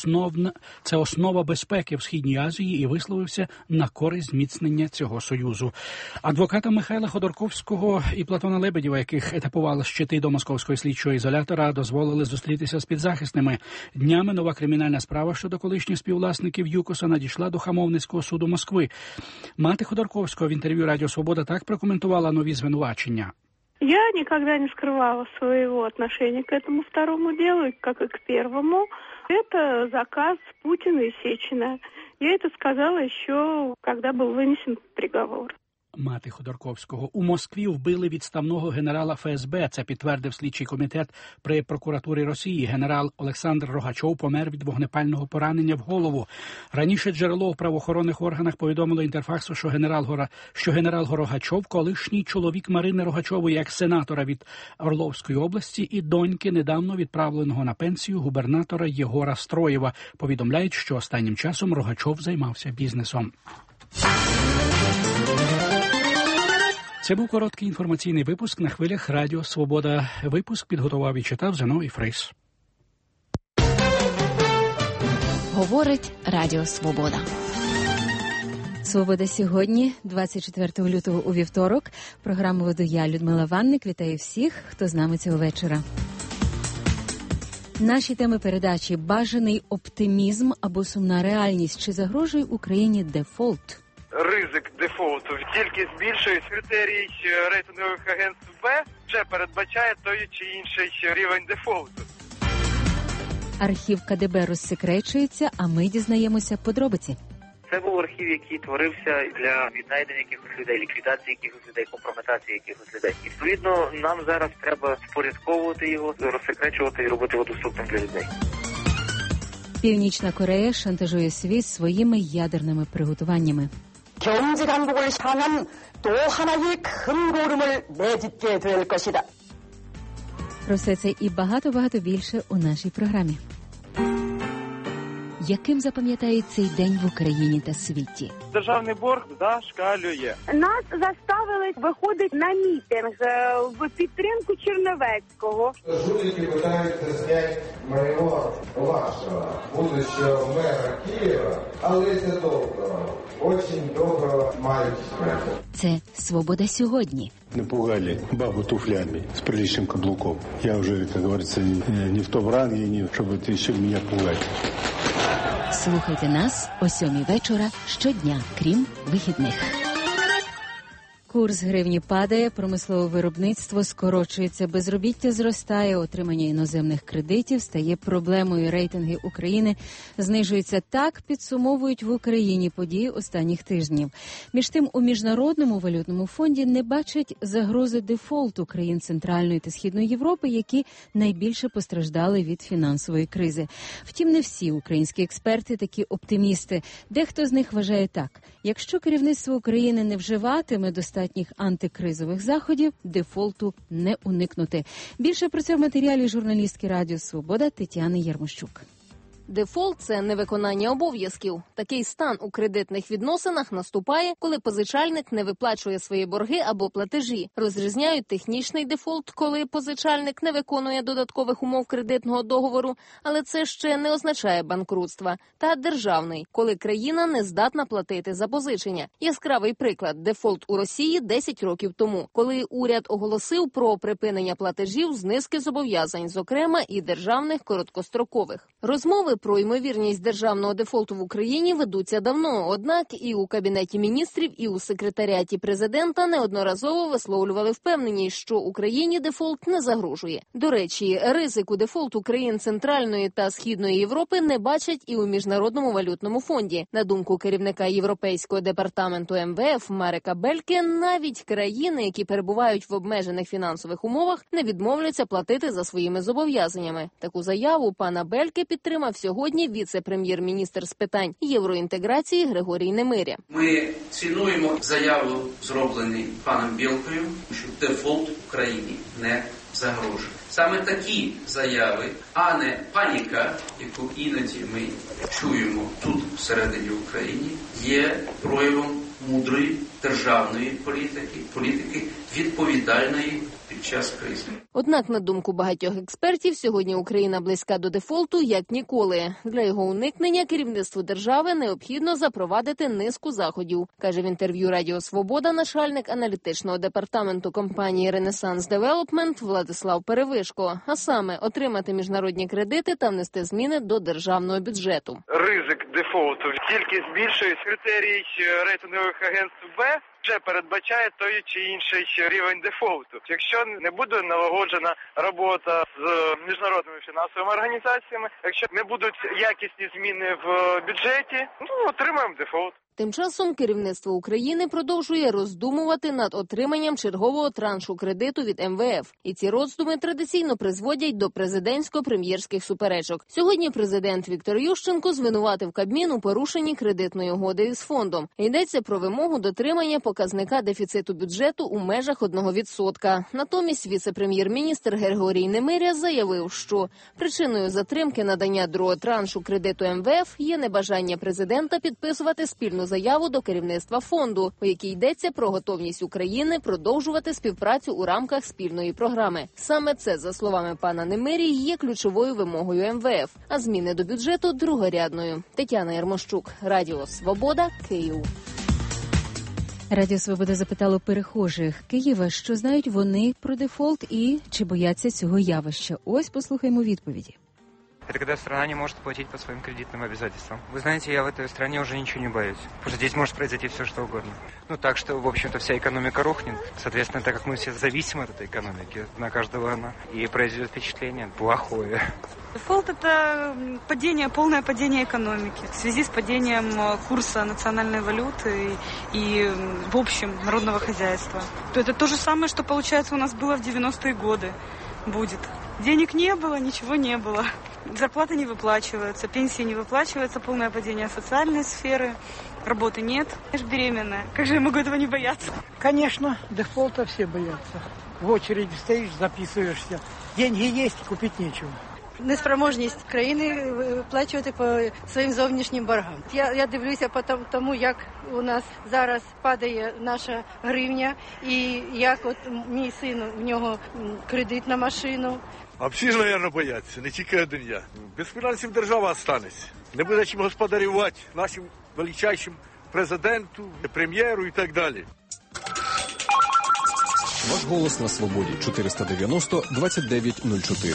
– це основа безпеки в Східній Азії і висловився на користь зміцнення цього союзу. Адвокатам Михайла Ходорковського і Платона Лебедєва, яких етапували щити до московського слідчого ізолятора, дозволили зустрітися з підзахисними. Днями нова кримінальна справа щодо колишніх співвласників ЮКОСа надійшла до Хамовницького суду Москви. Мати Ходорковського в интервью «Радио Свобода» так прокомментовала нові звинувачення. Я никогда не скрывала своего отношения к этому второму делу, как и к первому. Это заказ Путина и Сечина. Я это сказала еще, когда был вынесен приговор. Мати Ходорковського. У Москві вбили відставного генерала ФСБ. Це підтвердив слідчий комітет при прокуратурі Росії. Генерал Олександр Рогачов помер від вогнепального поранення в голову. Раніше джерело в правоохоронних органах повідомило Інтерфаксу, що генерал Рогачов – колишній чоловік Марини Рогачової, екс-сенатора від Орловської області і доньки недавно відправленого на пенсію губернатора Єгора Строєва. Повідомляють, що останнім часом Рогачов займався бізнесом. Це був короткий інформаційний випуск на хвилях Радіо Свобода. Випуск підготував і читав Зиновій Фрис. Говорить Радіо Свобода. Свобода сьогодні, 24 лютого у вівторок. Програму веду я, Людмила Ванник. Вітаю всіх, хто з нами цього вечора. Наші теми передачі – бажаний оптимізм або сумна реальність. Чи загрожує Україні дефолт? Ризик дефолту тільки збільшують. Критерій рейтингових агентств Б вже передбачає той чи інший рівень дефолту. Архів КДБ розсекречується, а ми дізнаємося подробиці. Це був архів, який творився для віднайдення якихось людей, ліквідації якихось людей, компрометації якихось людей. І, відповідно, нам зараз треба впорядковувати його, розсекречувати і робити його доступним для людей. Північна Корея шантажує світ своїми ядерними приготуваннями. 경제 강국을 향한 또 하나의 큰 걸음을 내딛게 될 것이다. Про все це і багато більше у нашій програмі. Яким запам'ятають цей день в Україні та світі? Державний борг зашкалює. Нас заставили виходити на мітинг в підтримку Черновецького. Жулики пытаются снять моего вашего будущего мэра Киева, Олеся Довгого. Очень доброго мальчика. Це «Свобода сьогодні». Напугали бабу туфлями с приличным каблуком. Я уже, как говорится, не в том ранге, чтобы это еще меня пугать. Слухайте нас о 7 вечора щодня, крім вихідних. Курс гривні падає, промислове виробництво скорочується, безробіття зростає, отримання іноземних кредитів стає проблемою. Рейтинги України знижуються. Так підсумовують в Україні події останніх тижнів. Між тим, у Міжнародному валютному фонді не бачать загрози дефолту країн Центральної та Східної Європи, які найбільше постраждали від фінансової кризи. Втім, не всі українські експерти такі оптимісти. Дехто з них вважає так: якщо керівництво України не вживатиме достатніх антикризових заходів, дефолту не уникнути. Більше про це в матеріалі журналістки Радіо Свобода Тетяни Ярмощук. Дефолт – це невиконання обов'язків. Такий стан у кредитних відносинах наступає, коли позичальник не виплачує свої борги або платежі. Розрізняють технічний дефолт, коли позичальник не виконує додаткових умов кредитного договору, але це ще не означає банкрутства. Та державний, коли країна не здатна платити за позичення. Яскравий приклад – дефолт у Росії 10 років тому, коли уряд оголосив про припинення платежів з низки зобов'язань, зокрема і державних короткострокових. Розмови про ймовірність державного дефолту в Україні ведуться давно, однак і у Кабінеті міністрів, і у секретаріаті президента неодноразово висловлювали впевненість, що Україні дефолт не загрожує. До речі, ризику дефолту країн Центральної та Східної Європи не бачать і у Міжнародному валютному фонді. На думку керівника Європейського департаменту МВФ Марека Бельке, навіть країни, які перебувають в обмежених фінансових умовах, не відмовляться платити за своїми зобов'язаннями. Таку заяву пана Бельке підтримав сьогодні віце-прем'єр-міністр з питань євроінтеграції Григорій Немиря. Ми цінуємо заяву, зроблену паном Бєлкою, що дефолт в країні не загрожує. Саме такі заяви, а не паніка, яку іноді ми чуємо тут, всередині України, є проявом мудрої державної політики відповідальної під час кризи. Однак, на думку багатьох експертів, сьогодні Україна близька до дефолту як ніколи. Для його уникнення керівництву держави необхідно запровадити низку заходів, каже в інтерв'ю Радіо Свобода начальник аналітичного департаменту компанії «Ренесанс Девелопмент» Владислав Перевишко. А саме, отримати міжнародні кредити та внести зміни до державного бюджету. Ризик дефолту тільки збільшує. Критерій рейтингових агентств Б вже передбачає той чи інший рівень дефолту. Якщо не буде налагоджена робота з міжнародними фінансовими організаціями, якщо не будуть якісні зміни в бюджеті, отримаємо дефолт. Тим часом керівництво України продовжує роздумувати над отриманням чергового траншу кредиту від МВФ. І ці роздуми традиційно призводять до президентсько-прем'єрських суперечок. Сьогодні президент Віктор Ющенко звинуватив Кабмін у порушенні кредитної угоди із фондом. Йдеться про вимогу дотримання показника дефіциту бюджету у межах 1%. Натомість віце-прем'єр-міністр Григорій Немиря заявив, що причиною затримки надання другого траншу кредиту МВФ є небажання президента підписувати спільну заяву до керівництва фонду, у якій йдеться про готовність України продовжувати співпрацю у рамках спільної програми. Саме це, за словами пана Немирі, є ключовою вимогою МВФ, а зміни до бюджету – другорядною. Тетяна Ярмощук, Радіо Свобода, Київ. Радіо Свобода запитало перехожих Києва, що знають вони про дефолт і чи бояться цього явища. Ось послухаймо відповіді. Это когда страна не может платить по своим кредитным обязательствам. Вы знаете, я в этой стране уже ничего не боюсь. Потому что здесь может произойти все, что угодно. Так что, в общем-то, вся экономика рухнет. Соответственно, так как мы все зависим от этой экономики, на каждого она и произведет впечатление плохое. Дефолт – это полное падение экономики в связи с падением курса национальной валюты и в общем, народного хозяйства. Это то же самое, что, получается, у нас было в 90-е годы. Будет. Денег не было, ничего не было. Зарплаты не выплачиваются, пенсии не выплачиваются, полное падение социальной сферы, работы нет. Я же беременная. Как же я могу этого не бояться? Конечно, дефолта все боятся. В очереди стоишь, записываешься. Деньги есть, купить нечего. Неспроможність країни виплачувати по своїм зовнішнім боргам. Я дивлюся по тому, як у нас зараз падає наша гривня, і як от мій син, в нього кредит на машину. А всі ж, мабуть, бояться, не тільки один я. Без фінансів держава останеться. Не буде чим господарювати нашим величайшим президенту, прем'єру і так далі. Ваш голос на свободі. 490-2904.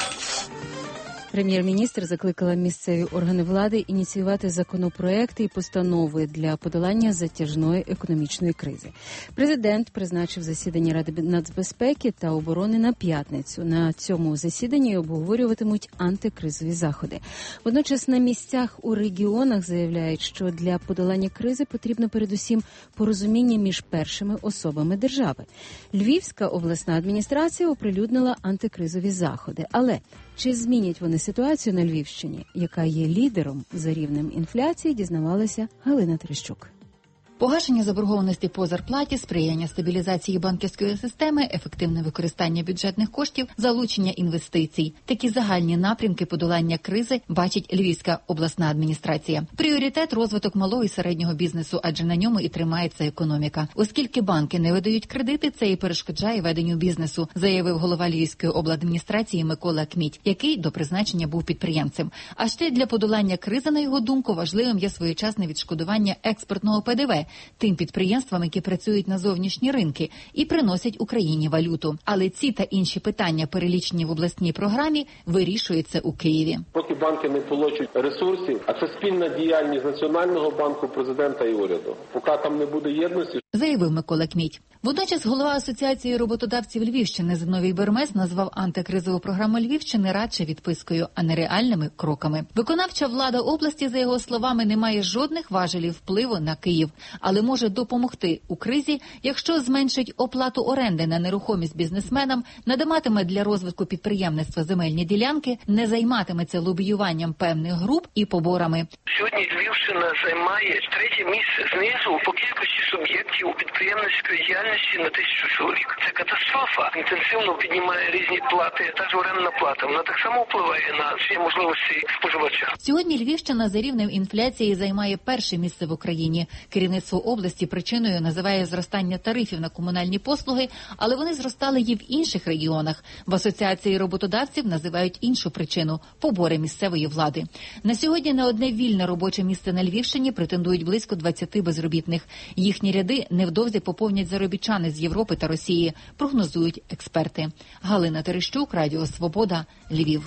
Прем'єр-міністр закликала місцеві органи влади ініціювати законопроекти і постанови для подолання затяжної економічної кризи. Президент призначив засідання Ради нацбезпеки та оборони на п'ятницю. На цьому засіданні обговорюватимуть антикризові заходи. Водночас на місцях у регіонах заявляють, що для подолання кризи потрібно передусім порозуміння між першими особами держави. Львівська обласна адміністрація оприлюднила антикризові заходи. Але чи змінять вони ситуацію на Львівщині, яка є лідером за рівнем інфляції, дізнавалася Галина Терещук. Погашення заборгованості по зарплаті, сприяння стабілізації банківської системи, ефективне використання бюджетних коштів, залучення інвестицій. Такі загальні напрямки подолання кризи бачить Львівська обласна адміністрація. Пріоритет – розвиток малого і середнього бізнесу, адже на ньому і тримається економіка. Оскільки банки не видають кредити, це і перешкоджає веденню бізнесу, заявив голова Львівської обладміністрації Микола Кміть, який до призначення був підприємцем. А ще для подолання кризи, на його думку, важливим є своєчасне відшкодування експортного ПДВ тим підприємствам, які працюють на зовнішні ринки і приносять Україні валюту. Але ці та інші питання, перелічені в обласній програмі, вирішуються у Києві. Поки банки не получать ресурсів, а це спільна діяльність Національного банку, президента і уряду. Поки там не буде єдності, заявив Микола Кміть. Водночас голова Асоціації роботодавців Львівщини Зиновій Бермес назвав антикризову програму Львівщини радше відпискою, а не реальними кроками. Виконавча влада області, за його словами, не має жодних важелів впливу на Київ, але може допомогти у кризі, якщо зменшить оплату оренди на нерухомість бізнесменам, надаватиме для розвитку підприємництва земельні ділянки, не займатиметься лобіюванням певних груп і поборами. Сьогодні Львівщина займає третє місце знизу по кількості суб'єктів у підприємницької діяльності на 1000 чоловік. Це катастрофа. Інтенсивно піднімає різні плати, та ж орендна плата. Вона так само впливає на всі можливості споживача. Сьогодні Львівщина за рівнем інфляції займає перше місце в Україні. Керівництво області причиною називає зростання тарифів на комунальні послуги, але вони зростали і в інших регіонах. В Асоціації роботодавців називають іншу причину – побори місцевої влади. На сьогодні на одне вільне робоче місце на Львівщині претендують близько 20 безробітних. Їхні ряди невдовзі поповнять заробітчани з Європи та Росії, прогнозують експерти. Галина Терещук, Радіо Свобода, Львів.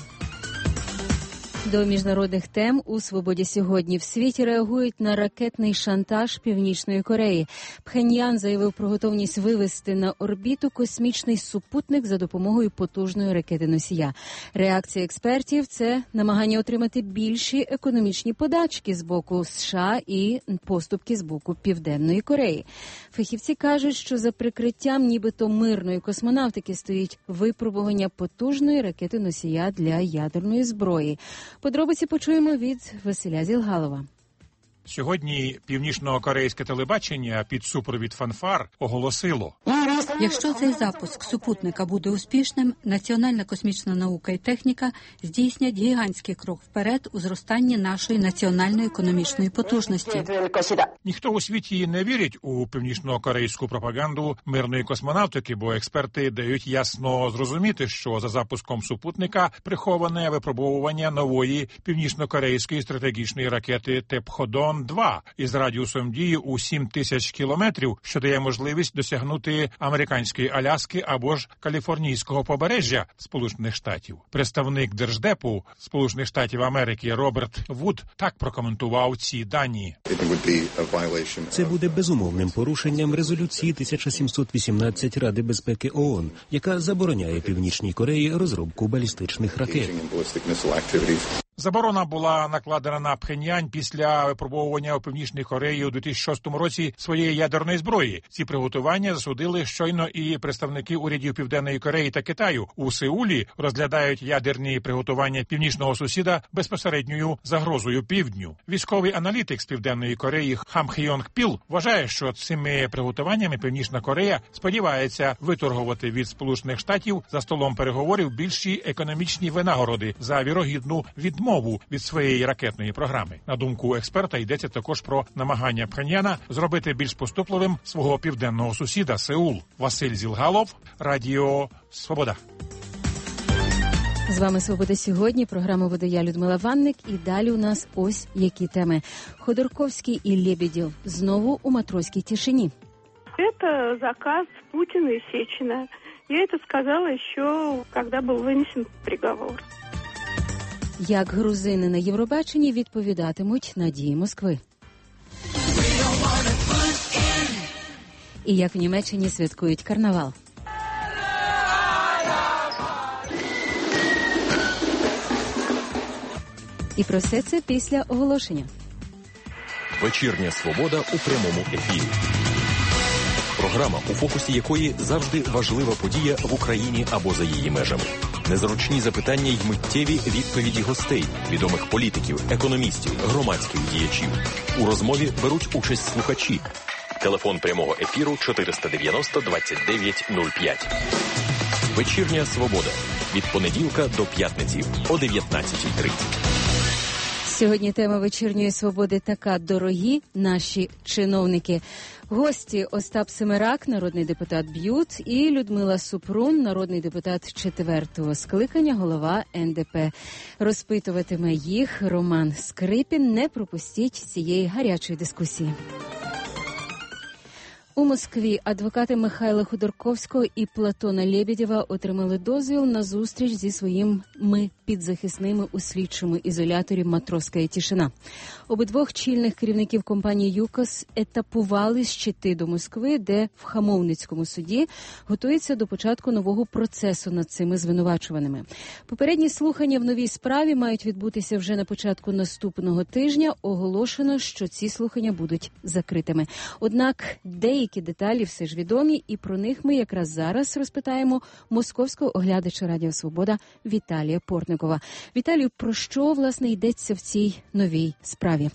До міжнародних тем у «Свободі сьогодні». В світі реагують на ракетний шантаж Північної Кореї. Пхеньян заявив про готовність вивести на орбіту космічний супутник за допомогою потужної ракети-носія. Реакція експертів – це намагання отримати більші економічні подачки з боку США і поступки з боку Південної Кореї. Фахівці кажуть, що за прикриттям нібито мирної космонавтики стоїть випробування потужної ракети-носія для ядерної зброї. Подробиці почуємо від Василя Зілгалова. Сьогодні північно-корейське телебачення під супровід фанфар оголосило: якщо цей запуск супутника буде успішним, національна космічна наука і техніка здійснять гігантський крок вперед у зростанні нашої національної економічної потужності. Ніхто у світі не вірить у північно-корейську пропаганду мирної космонавтики, бо експерти дають ясно зрозуміти, що за запуском супутника приховане випробовування нової північно-корейської стратегічної ракети «Тепходон-2» із радіусом дії у 7000 кілометрів, що дає можливість досягнути американської Аляски або ж каліфорнійського побережжя Сполучених Штатів. Представник Держдепу Сполучених Штатів Америки Роберт Вуд так прокоментував ці дані. Це буде безумовним порушенням резолюції 1718 Ради безпеки ООН, яка забороняє Північній Кореї розробку балістичних ракет. Заборона була накладена на Пхеньян після випробовування у Північній Кореї у 2006 році своєї ядерної зброї. Ці приготування засудили щойно і представники урядів Південної Кореї та Китаю. У Сеулі розглядають ядерні приготування північного сусіда безпосередньою загрозою півдню. Військовий аналітик з Південної Кореї Хам Хйонг Піл вважає, що цими приготуваннями Північна Корея сподівається виторгувати від Сполучених Штатів за столом переговорів більші економічні винагороди за вірогідну відмову від своєї ракетної програми. На думку експерта, йдеться також про намагання Пхеньяна зробити більш поступливим свого південного сусіда Сеул. Василь Зілгалов, Радіо Свобода. З вами «Свобода сьогодні», програма веде я, Людмила Ванник, і далі у нас ось які теми. Ходорковський і Лебедєв знову у матросській тишині. Это заказ Путина и Сечина. Я это сказала еще, когда был вынесен приговор. Як грузини на Євробаченні відповідатимуть надії Москви. І як в Німеччині святкують карнавал. І про все це після оголошення. Вечірня свобода у прямому ефірі. Програма, у фокусі якої завжди важлива подія в Україні або за її межами. Незручні запитання й миттєві відповіді гостей, відомих політиків, економістів, громадських діячів. У розмові беруть участь слухачі. Телефон прямого ефіру 490 29 05. Вечірня свобода. Від понеділка до п'ятниці о 19:30. Сьогодні тема вечірньої свободи така: дорогі наші чиновники. Гості – Остап Семерак, народний депутат БЮТ, і Людмила Супрун, народний депутат 4-го скликання, голова НДП. Розпитуватиме їх Роман Скрипін. Не пропустіть цієї гарячої дискусії. У Москві адвокати Михайла Ходорковського і Платона Лебедєва отримали дозвіл на зустріч зі своїми підзахисними у слідчому ізоляторі «Матроська тишина». Обидвох чільних керівників компанії «ЮКОС» етапували щити до Москви, де в Хамовницькому суді готується до початку нового процесу над цими звинувачуваними. Попередні слухання в новій справі мають відбутися вже на початку наступного тижня. Оголошено, що ці слухання будуть закритими. Однак деякі деталі все ж відомі, і про них ми якраз зараз розпитаємо московського оглядача Радіо Свобода Віталія Портникова. Віталію, про що, власне, йдеться в цій новій справі?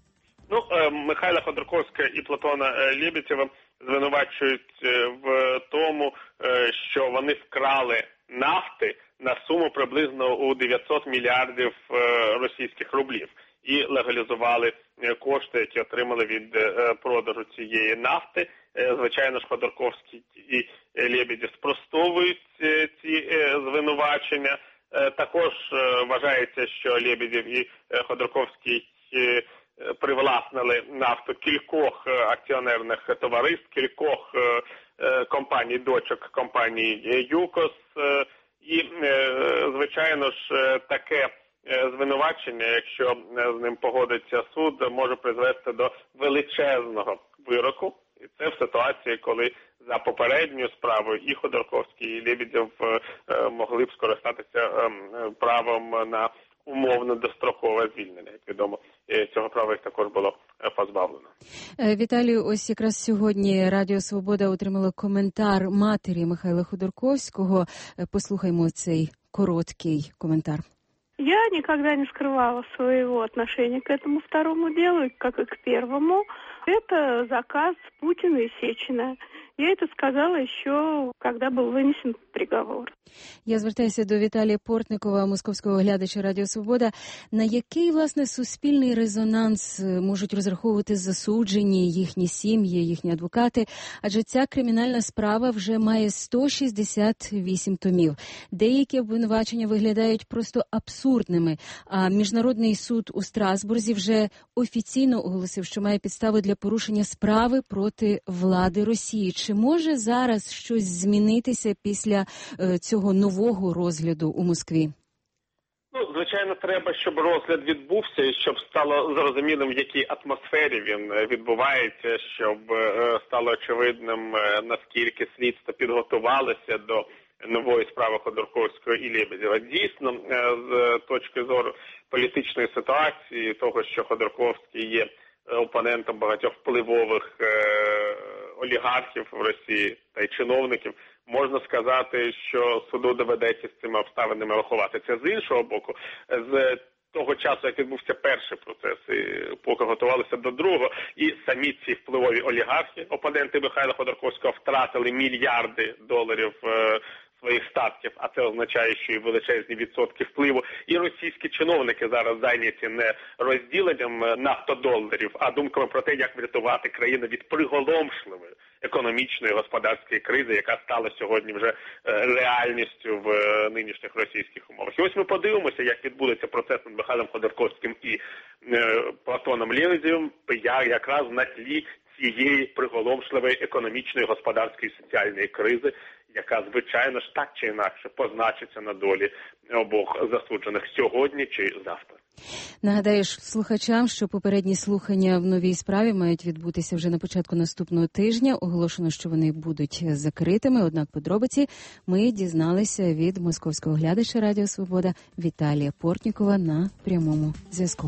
Михайла Ходорковського і Платона Лебедєва звинувачують в тому, що вони вкрали нафти на суму приблизно у 900 мільярдів російських рублів і легалізували кошти, які отримали від продажу цієї нафти. Звичайно ж, Ходорковський і Лебедєв спростовують ці звинувачення. Також вважається, що Лебедєв і Ходорковський привласнили нафту кількох акціонерних товариств, кількох компаній, дочок компанії ЮКОС. І, звичайно ж, таке звинувачення, якщо з ним погодиться суд, може призвести до величезного вироку. І це в ситуації, коли за попередньою справою і Ходорковський, і Лебедєв могли б скористатися правом на умовно дострокове звільнення. Як відомо, цього права їх також було позбавлено. Віталію, ось якраз сьогодні Радіо Свобода отримало коментар матері Михайла Ходорковського. Послухаймо цей короткий коментар. Я никогда не скрывала своего отношения к этому второму делу, как и к первому. Это заказ Путина и Сечина. Я это сказала еще, когда был вынесен приговор. Я звертаюся до Віталія Портникова, московського оглядача Радіо Свобода. На який, власне, суспільний резонанс можуть розраховувати засуджені їхні сім'ї, їхні адвокати? Адже ця кримінальна справа вже має 168 томів. Деякі обвинувачення виглядають просто абсурдними. А Міжнародний суд у Страсбурзі вже офіційно оголосив, що має підстави для порушення справи проти влади Росії. Чи Чи може зараз щось змінитися після цього нового розгляду у Москві? Ну, звичайно, треба, щоб розгляд відбувся і щоб стало зрозумілим, в якій атмосфері він відбувається, щоб стало очевидним, наскільки слідство підготувалося до нової справи Ходорковського і Лебедєва. Дійсно, з точки зору політичної ситуації, того, що Ходорковський є опонентом багатьох впливових олігархів в Росії та й чиновників, можна сказати, що суду доведеться з цими обставинами рахувати. Це з іншого боку, з того часу, як відбувся перший процес, і поки готувалися до другого, і самі ці впливові олігархи, опоненти Михайла Ходорковського, втратили мільярди доларів своїх статків, а це означає, що і величезні відсотки впливу. І російські чиновники зараз зайняті не розділенням нафтодоларів, а думками про те, як врятувати країну від приголомшливої економічної, господарської кризи, яка стала сьогодні вже реальністю в нинішніх російських умовах. І ось ми подивимося, як відбудеться процес над Михайлом Ходорковським і Платоном Лебедєвим, якраз на тлі цієї приголомшливої економічної, господарської і соціальної кризи, яка, звичайно ж, так чи інакше позначиться на долі обох засуджених сьогодні чи завтра. Нагадаєш слухачам, що попередні слухання в новій справі мають відбутися вже на початку наступного тижня. Оголошено, що вони будуть закритими, однак подробиці ми дізналися від московського глядача Радіо Свобода Віталія Портнікова на прямому зв'язку.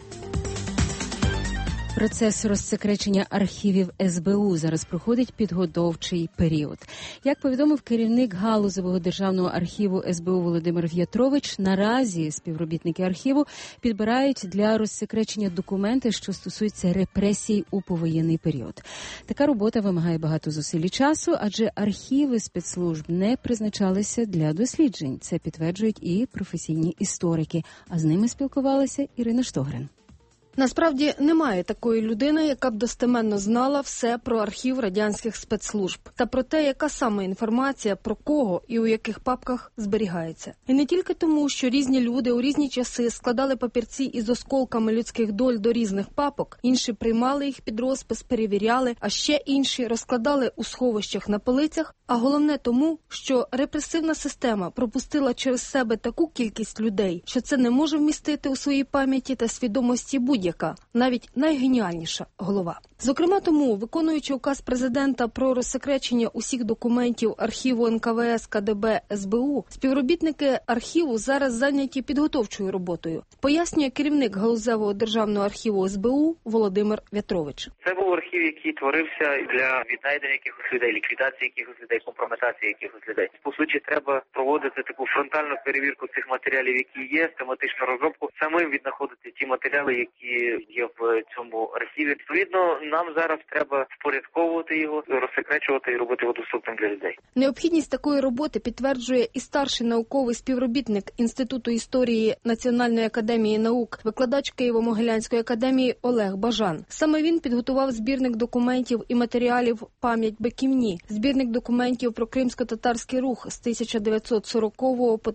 Процес розсекречення архівів СБУ зараз проходить підготовчий період. Як повідомив керівник галузевого державного архіву СБУ Володимир В'ятрович, наразі співробітники архіву підбирають для розсекречення документи, що стосуються репресій у повоєнний період. Така робота вимагає багато зусиль і часу, адже архіви спецслужб не призначалися для досліджень. Це підтверджують і професійні історики. А з ними спілкувалася Ірина Штогрин. Насправді немає такої людини, яка б достеменно знала все про архів радянських спецслужб та про те, яка саме інформація про кого і у яких папках зберігається. І не тільки тому, що різні люди у різні часи складали папірці із осколками людських доль до різних папок, інші приймали їх під розпис, перевіряли, а ще інші розкладали у сховищах на полицях, а головне тому, що репресивна система пропустила через себе таку кількість людей, що це не може вмістити у своїй пам'яті та свідомості будь-яка, навіть найгеніальніша голова. Зокрема тому, виконуючи указ президента про розсекречення усіх документів архіву НКВС, КДБ, СБУ, співробітники архіву зараз зайняті підготовчою роботою, пояснює керівник галузевого державного архіву СБУ Володимир В'ятрович. Це був архів, який творився для віднайдення якихось людей, ліквідації якихось людей, компрометації якихось людей. По суті, треба проводити таку фронтальну перевірку цих матеріалів, які є, тематичну розробку, самим віднаходити ті матеріали, які є в цьому архіві. Відповідно, нам зараз треба впорядковувати його, розсекречувати і робити його доступним для людей. Необхідність такої роботи підтверджує і старший науковий співробітник Інституту історії Національної академії наук, викладач Києво-Могилянської академії Олег Бажан. Саме він підготував збірник документів і матеріалів «Пам'ять Беківні», збірник документів про кримсько-татарський рух з 1940 по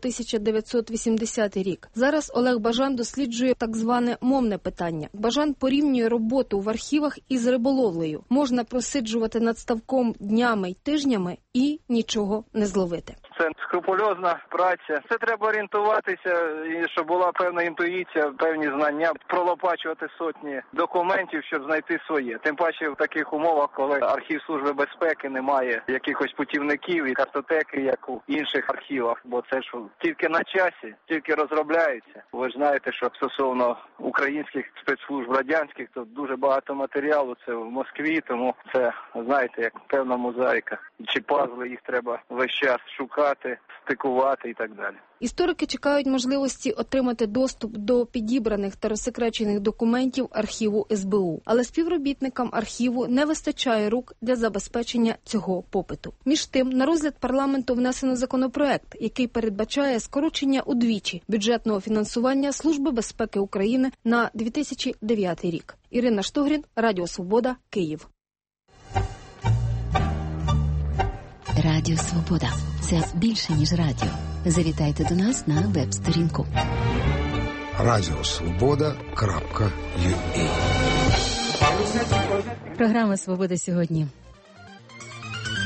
1980 рік. Зараз Олег Бажан досліджує так зване мовне питання. Бажан порівнює роботу в архівах із риболовлею. Можна просиджувати над ставком днями й тижнями і нічого не зловити. Це скрупульозна праця. Це треба орієнтуватися, і щоб була певна інтуїція, певні знання, пролопачувати сотні документів, щоб знайти своє. Тим паче в таких умовах, коли архів Служби безпеки немає якихось путівників і картотеки, як у інших архівах, бо це ж тільки на часі, тільки розробляється. Ви ж знаєте, що стосовно українських спецслужб радянських, то дуже багато матеріалу, це в Москві, тому це, знаєте, як певна мозаїка. Чи пазли, їх треба весь час шукати, стикувати і так далі. Історики чекають можливості отримати доступ до підібраних та розсекречених документів архіву СБУ. Але співробітникам архіву не вистачає рук для забезпечення цього попиту. Між тим, на розгляд парламенту внесено законопроект, який передбачає скорочення удвічі бюджетного фінансування Служби безпеки України на 2009 рік. Ірина Штогрін, Радіо Свобода, Київ. Радіо Свобода – це більше, ніж радіо. Завітайте до нас на веб-сторінку. radiosvoboda.ua. Програма «Свобода сьогодні».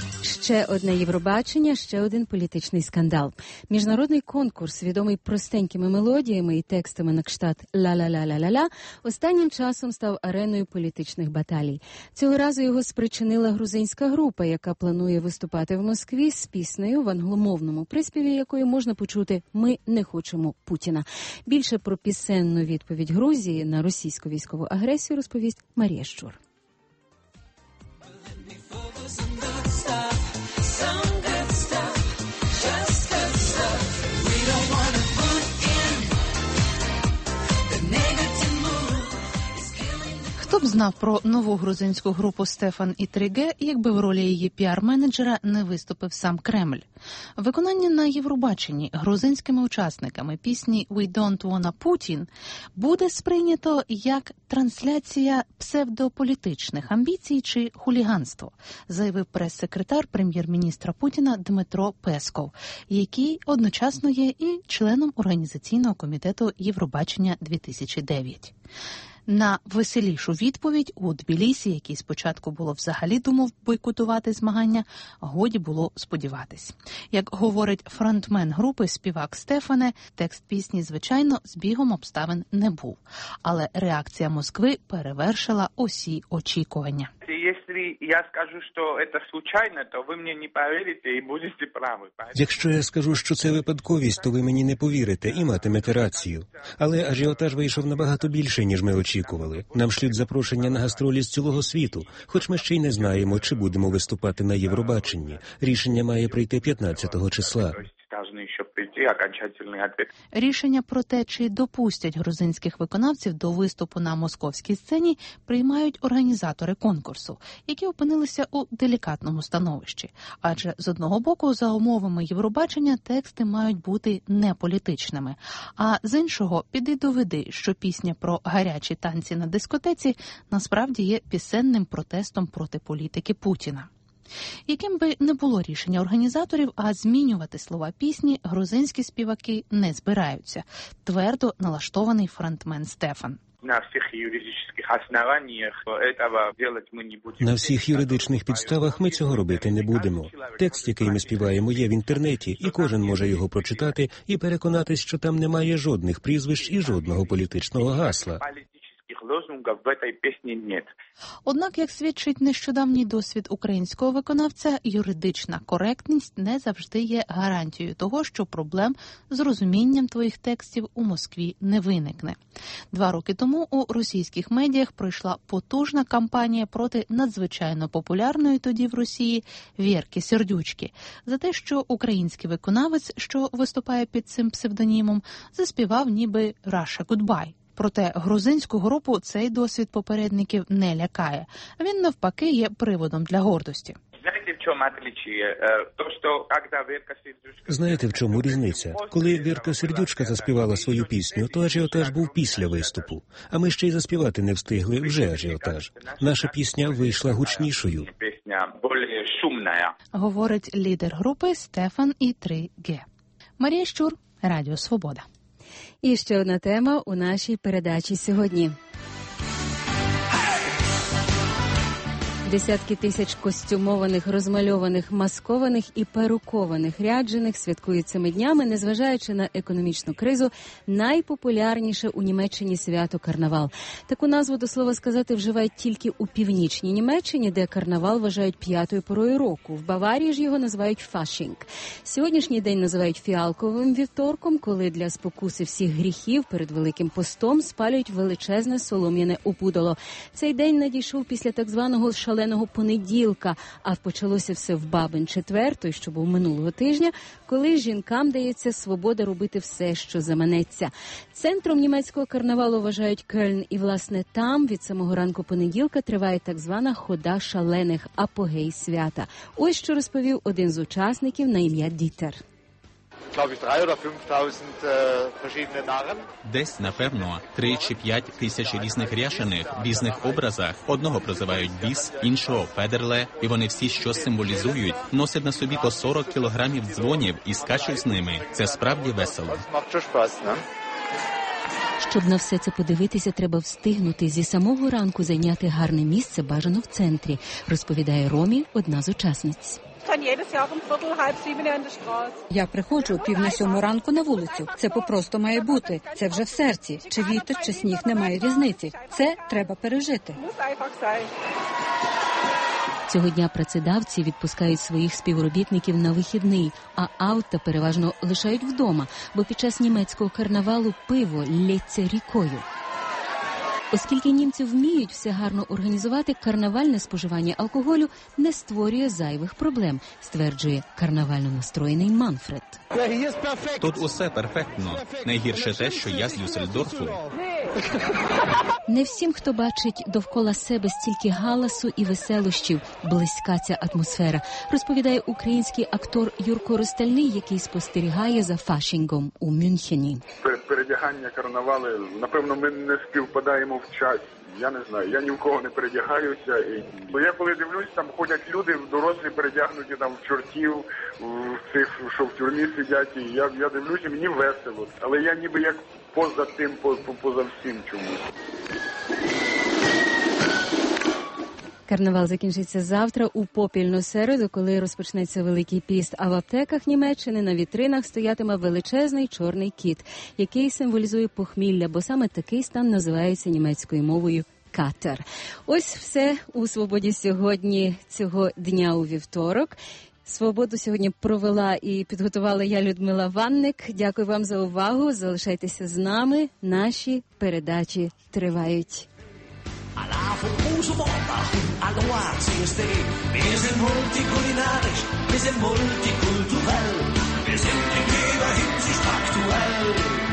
Ще одне Євробачення, ще один політичний скандал. Міжнародний конкурс, відомий простенькими мелодіями і текстами на кшталт «ла-ла-ла-ла-ла-ла», останнім часом став ареною політичних баталій. Цього разу його спричинила грузинська група, яка планує виступати в Москві з піснею, в англомовному приспіві якої можна почути «Ми не хочемо Путіна». Більше про пісенну відповідь Грузії на російську військову агресію розповість Марія Щур. Хто б знав про нову грузинську групу «Стефан і 3Г», якби в ролі її піар-менеджера не виступив сам Кремль. Виконання на Євробаченні грузинськими учасниками пісні «We don't wanna Putin» буде сприйнято як трансляція псевдополітичних амбіцій чи хуліганство, заявив прес-секретар прем'єр-міністра Путіна Дмитро Песков, який одночасно є і членом Організаційного комітету Євробачення-2009. На веселішу відповідь у Тбілісі, який спочатку було взагалі думав бойкотувати змагання, годі було сподіватись. Як говорить фронтмен групи співак Стефане, текст пісні, звичайно, збігом обставин не був. Але реакція Москви перевершила усі очікування. Если я скажу, что это случайно, то вы мне не поверите и будете правы. Якщо я скажу, що це випадковість, то ви мені не повірите і матимете рацію. Але ажіотаж вийшов набагато більше, ніж ми очікували. Нам шлють запрошення на гастролі з цілого світу, хоч ми ще й не знаємо, чи будемо виступати на Євробаченні. Рішення має прийти 15-го числа. Рішення про те, чи допустять грузинських виконавців до виступу на московській сцені, приймають організатори конкурсу, які опинилися у делікатному становищі. Адже з одного боку, за умовами Євробачення, тексти мають бути неполітичними, а з іншого, піди доведи, що пісня про гарячі танці на дискотеці насправді є пісенним протестом проти політики Путіна. Яким би не було рішення організаторів, а змінювати слова пісні грузинські співаки не збираються, твердо налаштований фронтмен Стефан. На всіх юридичних підставах ми цього робити не будемо. Текст, який ми співаємо, є в інтернеті, і кожен може його прочитати і переконатись, що там немає жодних прізвищ і жодного політичного гасла. Однак, як свідчить нещодавній досвід українського виконавця, юридична коректність не завжди є гарантією того, що проблем з розумінням твоїх текстів у Москві не виникне. 2 роки тому у російських медіях пройшла потужна кампанія проти надзвичайно популярної тоді в Росії Вєрки Сердючки за те, що український виконавець, що виступає під цим псевдонімом, заспівав ніби «Russia Goodbye». Проте грузинську групу цей досвід попередників не лякає. Він, навпаки, є приводом для гордості. Знаєте, в чому різниця? Коли Вєрка Сердючка заспівала свою пісню, то ажіотаж був після виступу. А ми ще й заспівати не встигли, вже ажіотаж. Наша пісня вийшла гучнішою. Говорить лідер групи Стефан і 3Г. Марія Щур, Радіо Свобода. І ще одна тема у нашій передачі сьогодні. Десятки тисяч костюмованих, розмальованих, маскованих і перукованих ряджених святкують цими днями, незважаючи на економічну кризу, найпопулярніше у Німеччині свято карнавал. Таку назву, до слова сказати, вживають тільки у північній Німеччині, де карнавал вважають 5-ю порою року. В Баварії ж його називають фашінг. Сьогоднішній день називають фіалковим вівторком, коли для спокуси всіх гріхів перед Великим постом спалюють величезне солом'яне опудало. Цей день надійшов після так званого шаленого понеділка, а почалося все в Бабин четвер, той, що був минулого тижня, коли жінкам дається свобода робити все, що заманеться. Центром німецького карнавалу вважають Кельн, і, власне, там від самого ранку понеділка триває так звана хода шалених, апогей свята. Ось що розповів один з учасників на ім'я Дітер. Десь, напевно, 3 чи 5 тисяч різних ряшених в різних образах. Одного прозивають біс, іншого Федерле, і вони всі щось символізують. Носять на собі по 40 кілограмів дзвонів і скачуть з ними. Це справді весело. Щоб на все це подивитися, треба встигнути зі самого ранку зайняти гарне місце, бажано в центрі, розповідає Ромі, одна з учасниць. Я приходжу о 6:45 ранку на вулицю. Це попросту має бути. Це вже в серці. Чи вітер, чи сніг, немає різниці. Це треба пережити. Цього дня працедавці відпускають своїх співробітників на вихідний, а авто переважно лишають вдома, бо під час німецького карнавалу пиво лється рікою. Оскільки німці вміють все гарно організувати, карнавальне споживання алкоголю не створює зайвих проблем, стверджує карнавально настроєний Манфред. Тут усе перфектно. Найгірше те, що я з Дюссельдорфу. Не всім, хто бачить довкола себе стільки галасу і веселощів, близька ця атмосфера, розповідає український актор Юрко Ростальний, який спостерігає за фашінгом у Мюнхені. Передягання карнавали, напевно, ми не співпадаємо в часі. Я не знаю, я ні в кого не передягаюся. Бо я коли дивлюсь, там ходять люди, дорослі передягнуті там в чортів, в цих, що в тюрмі сидять, і я дивлюся, мені весело. Але я ніби як поза тим, поза всім чомусь. Карнавал закінчиться завтра у попільну середу, коли розпочнеться Великий піст, а в аптеках Німеччини на вітринах стоятиме величезний чорний кіт, який символізує похмілля, бо саме такий стан називається німецькою мовою катер. Ось все у «Свободі» сьогодні, цього дня у вівторок. «Свободу» сьогодні провела і підготувала я, Людмила Ванник. Дякую вам за увагу. Залишайтеся з нами. Наші передачі тривають. Wir sind multikulinarisch, wir sind multikulturell, wir sind in jeder Hinsicht aktuell.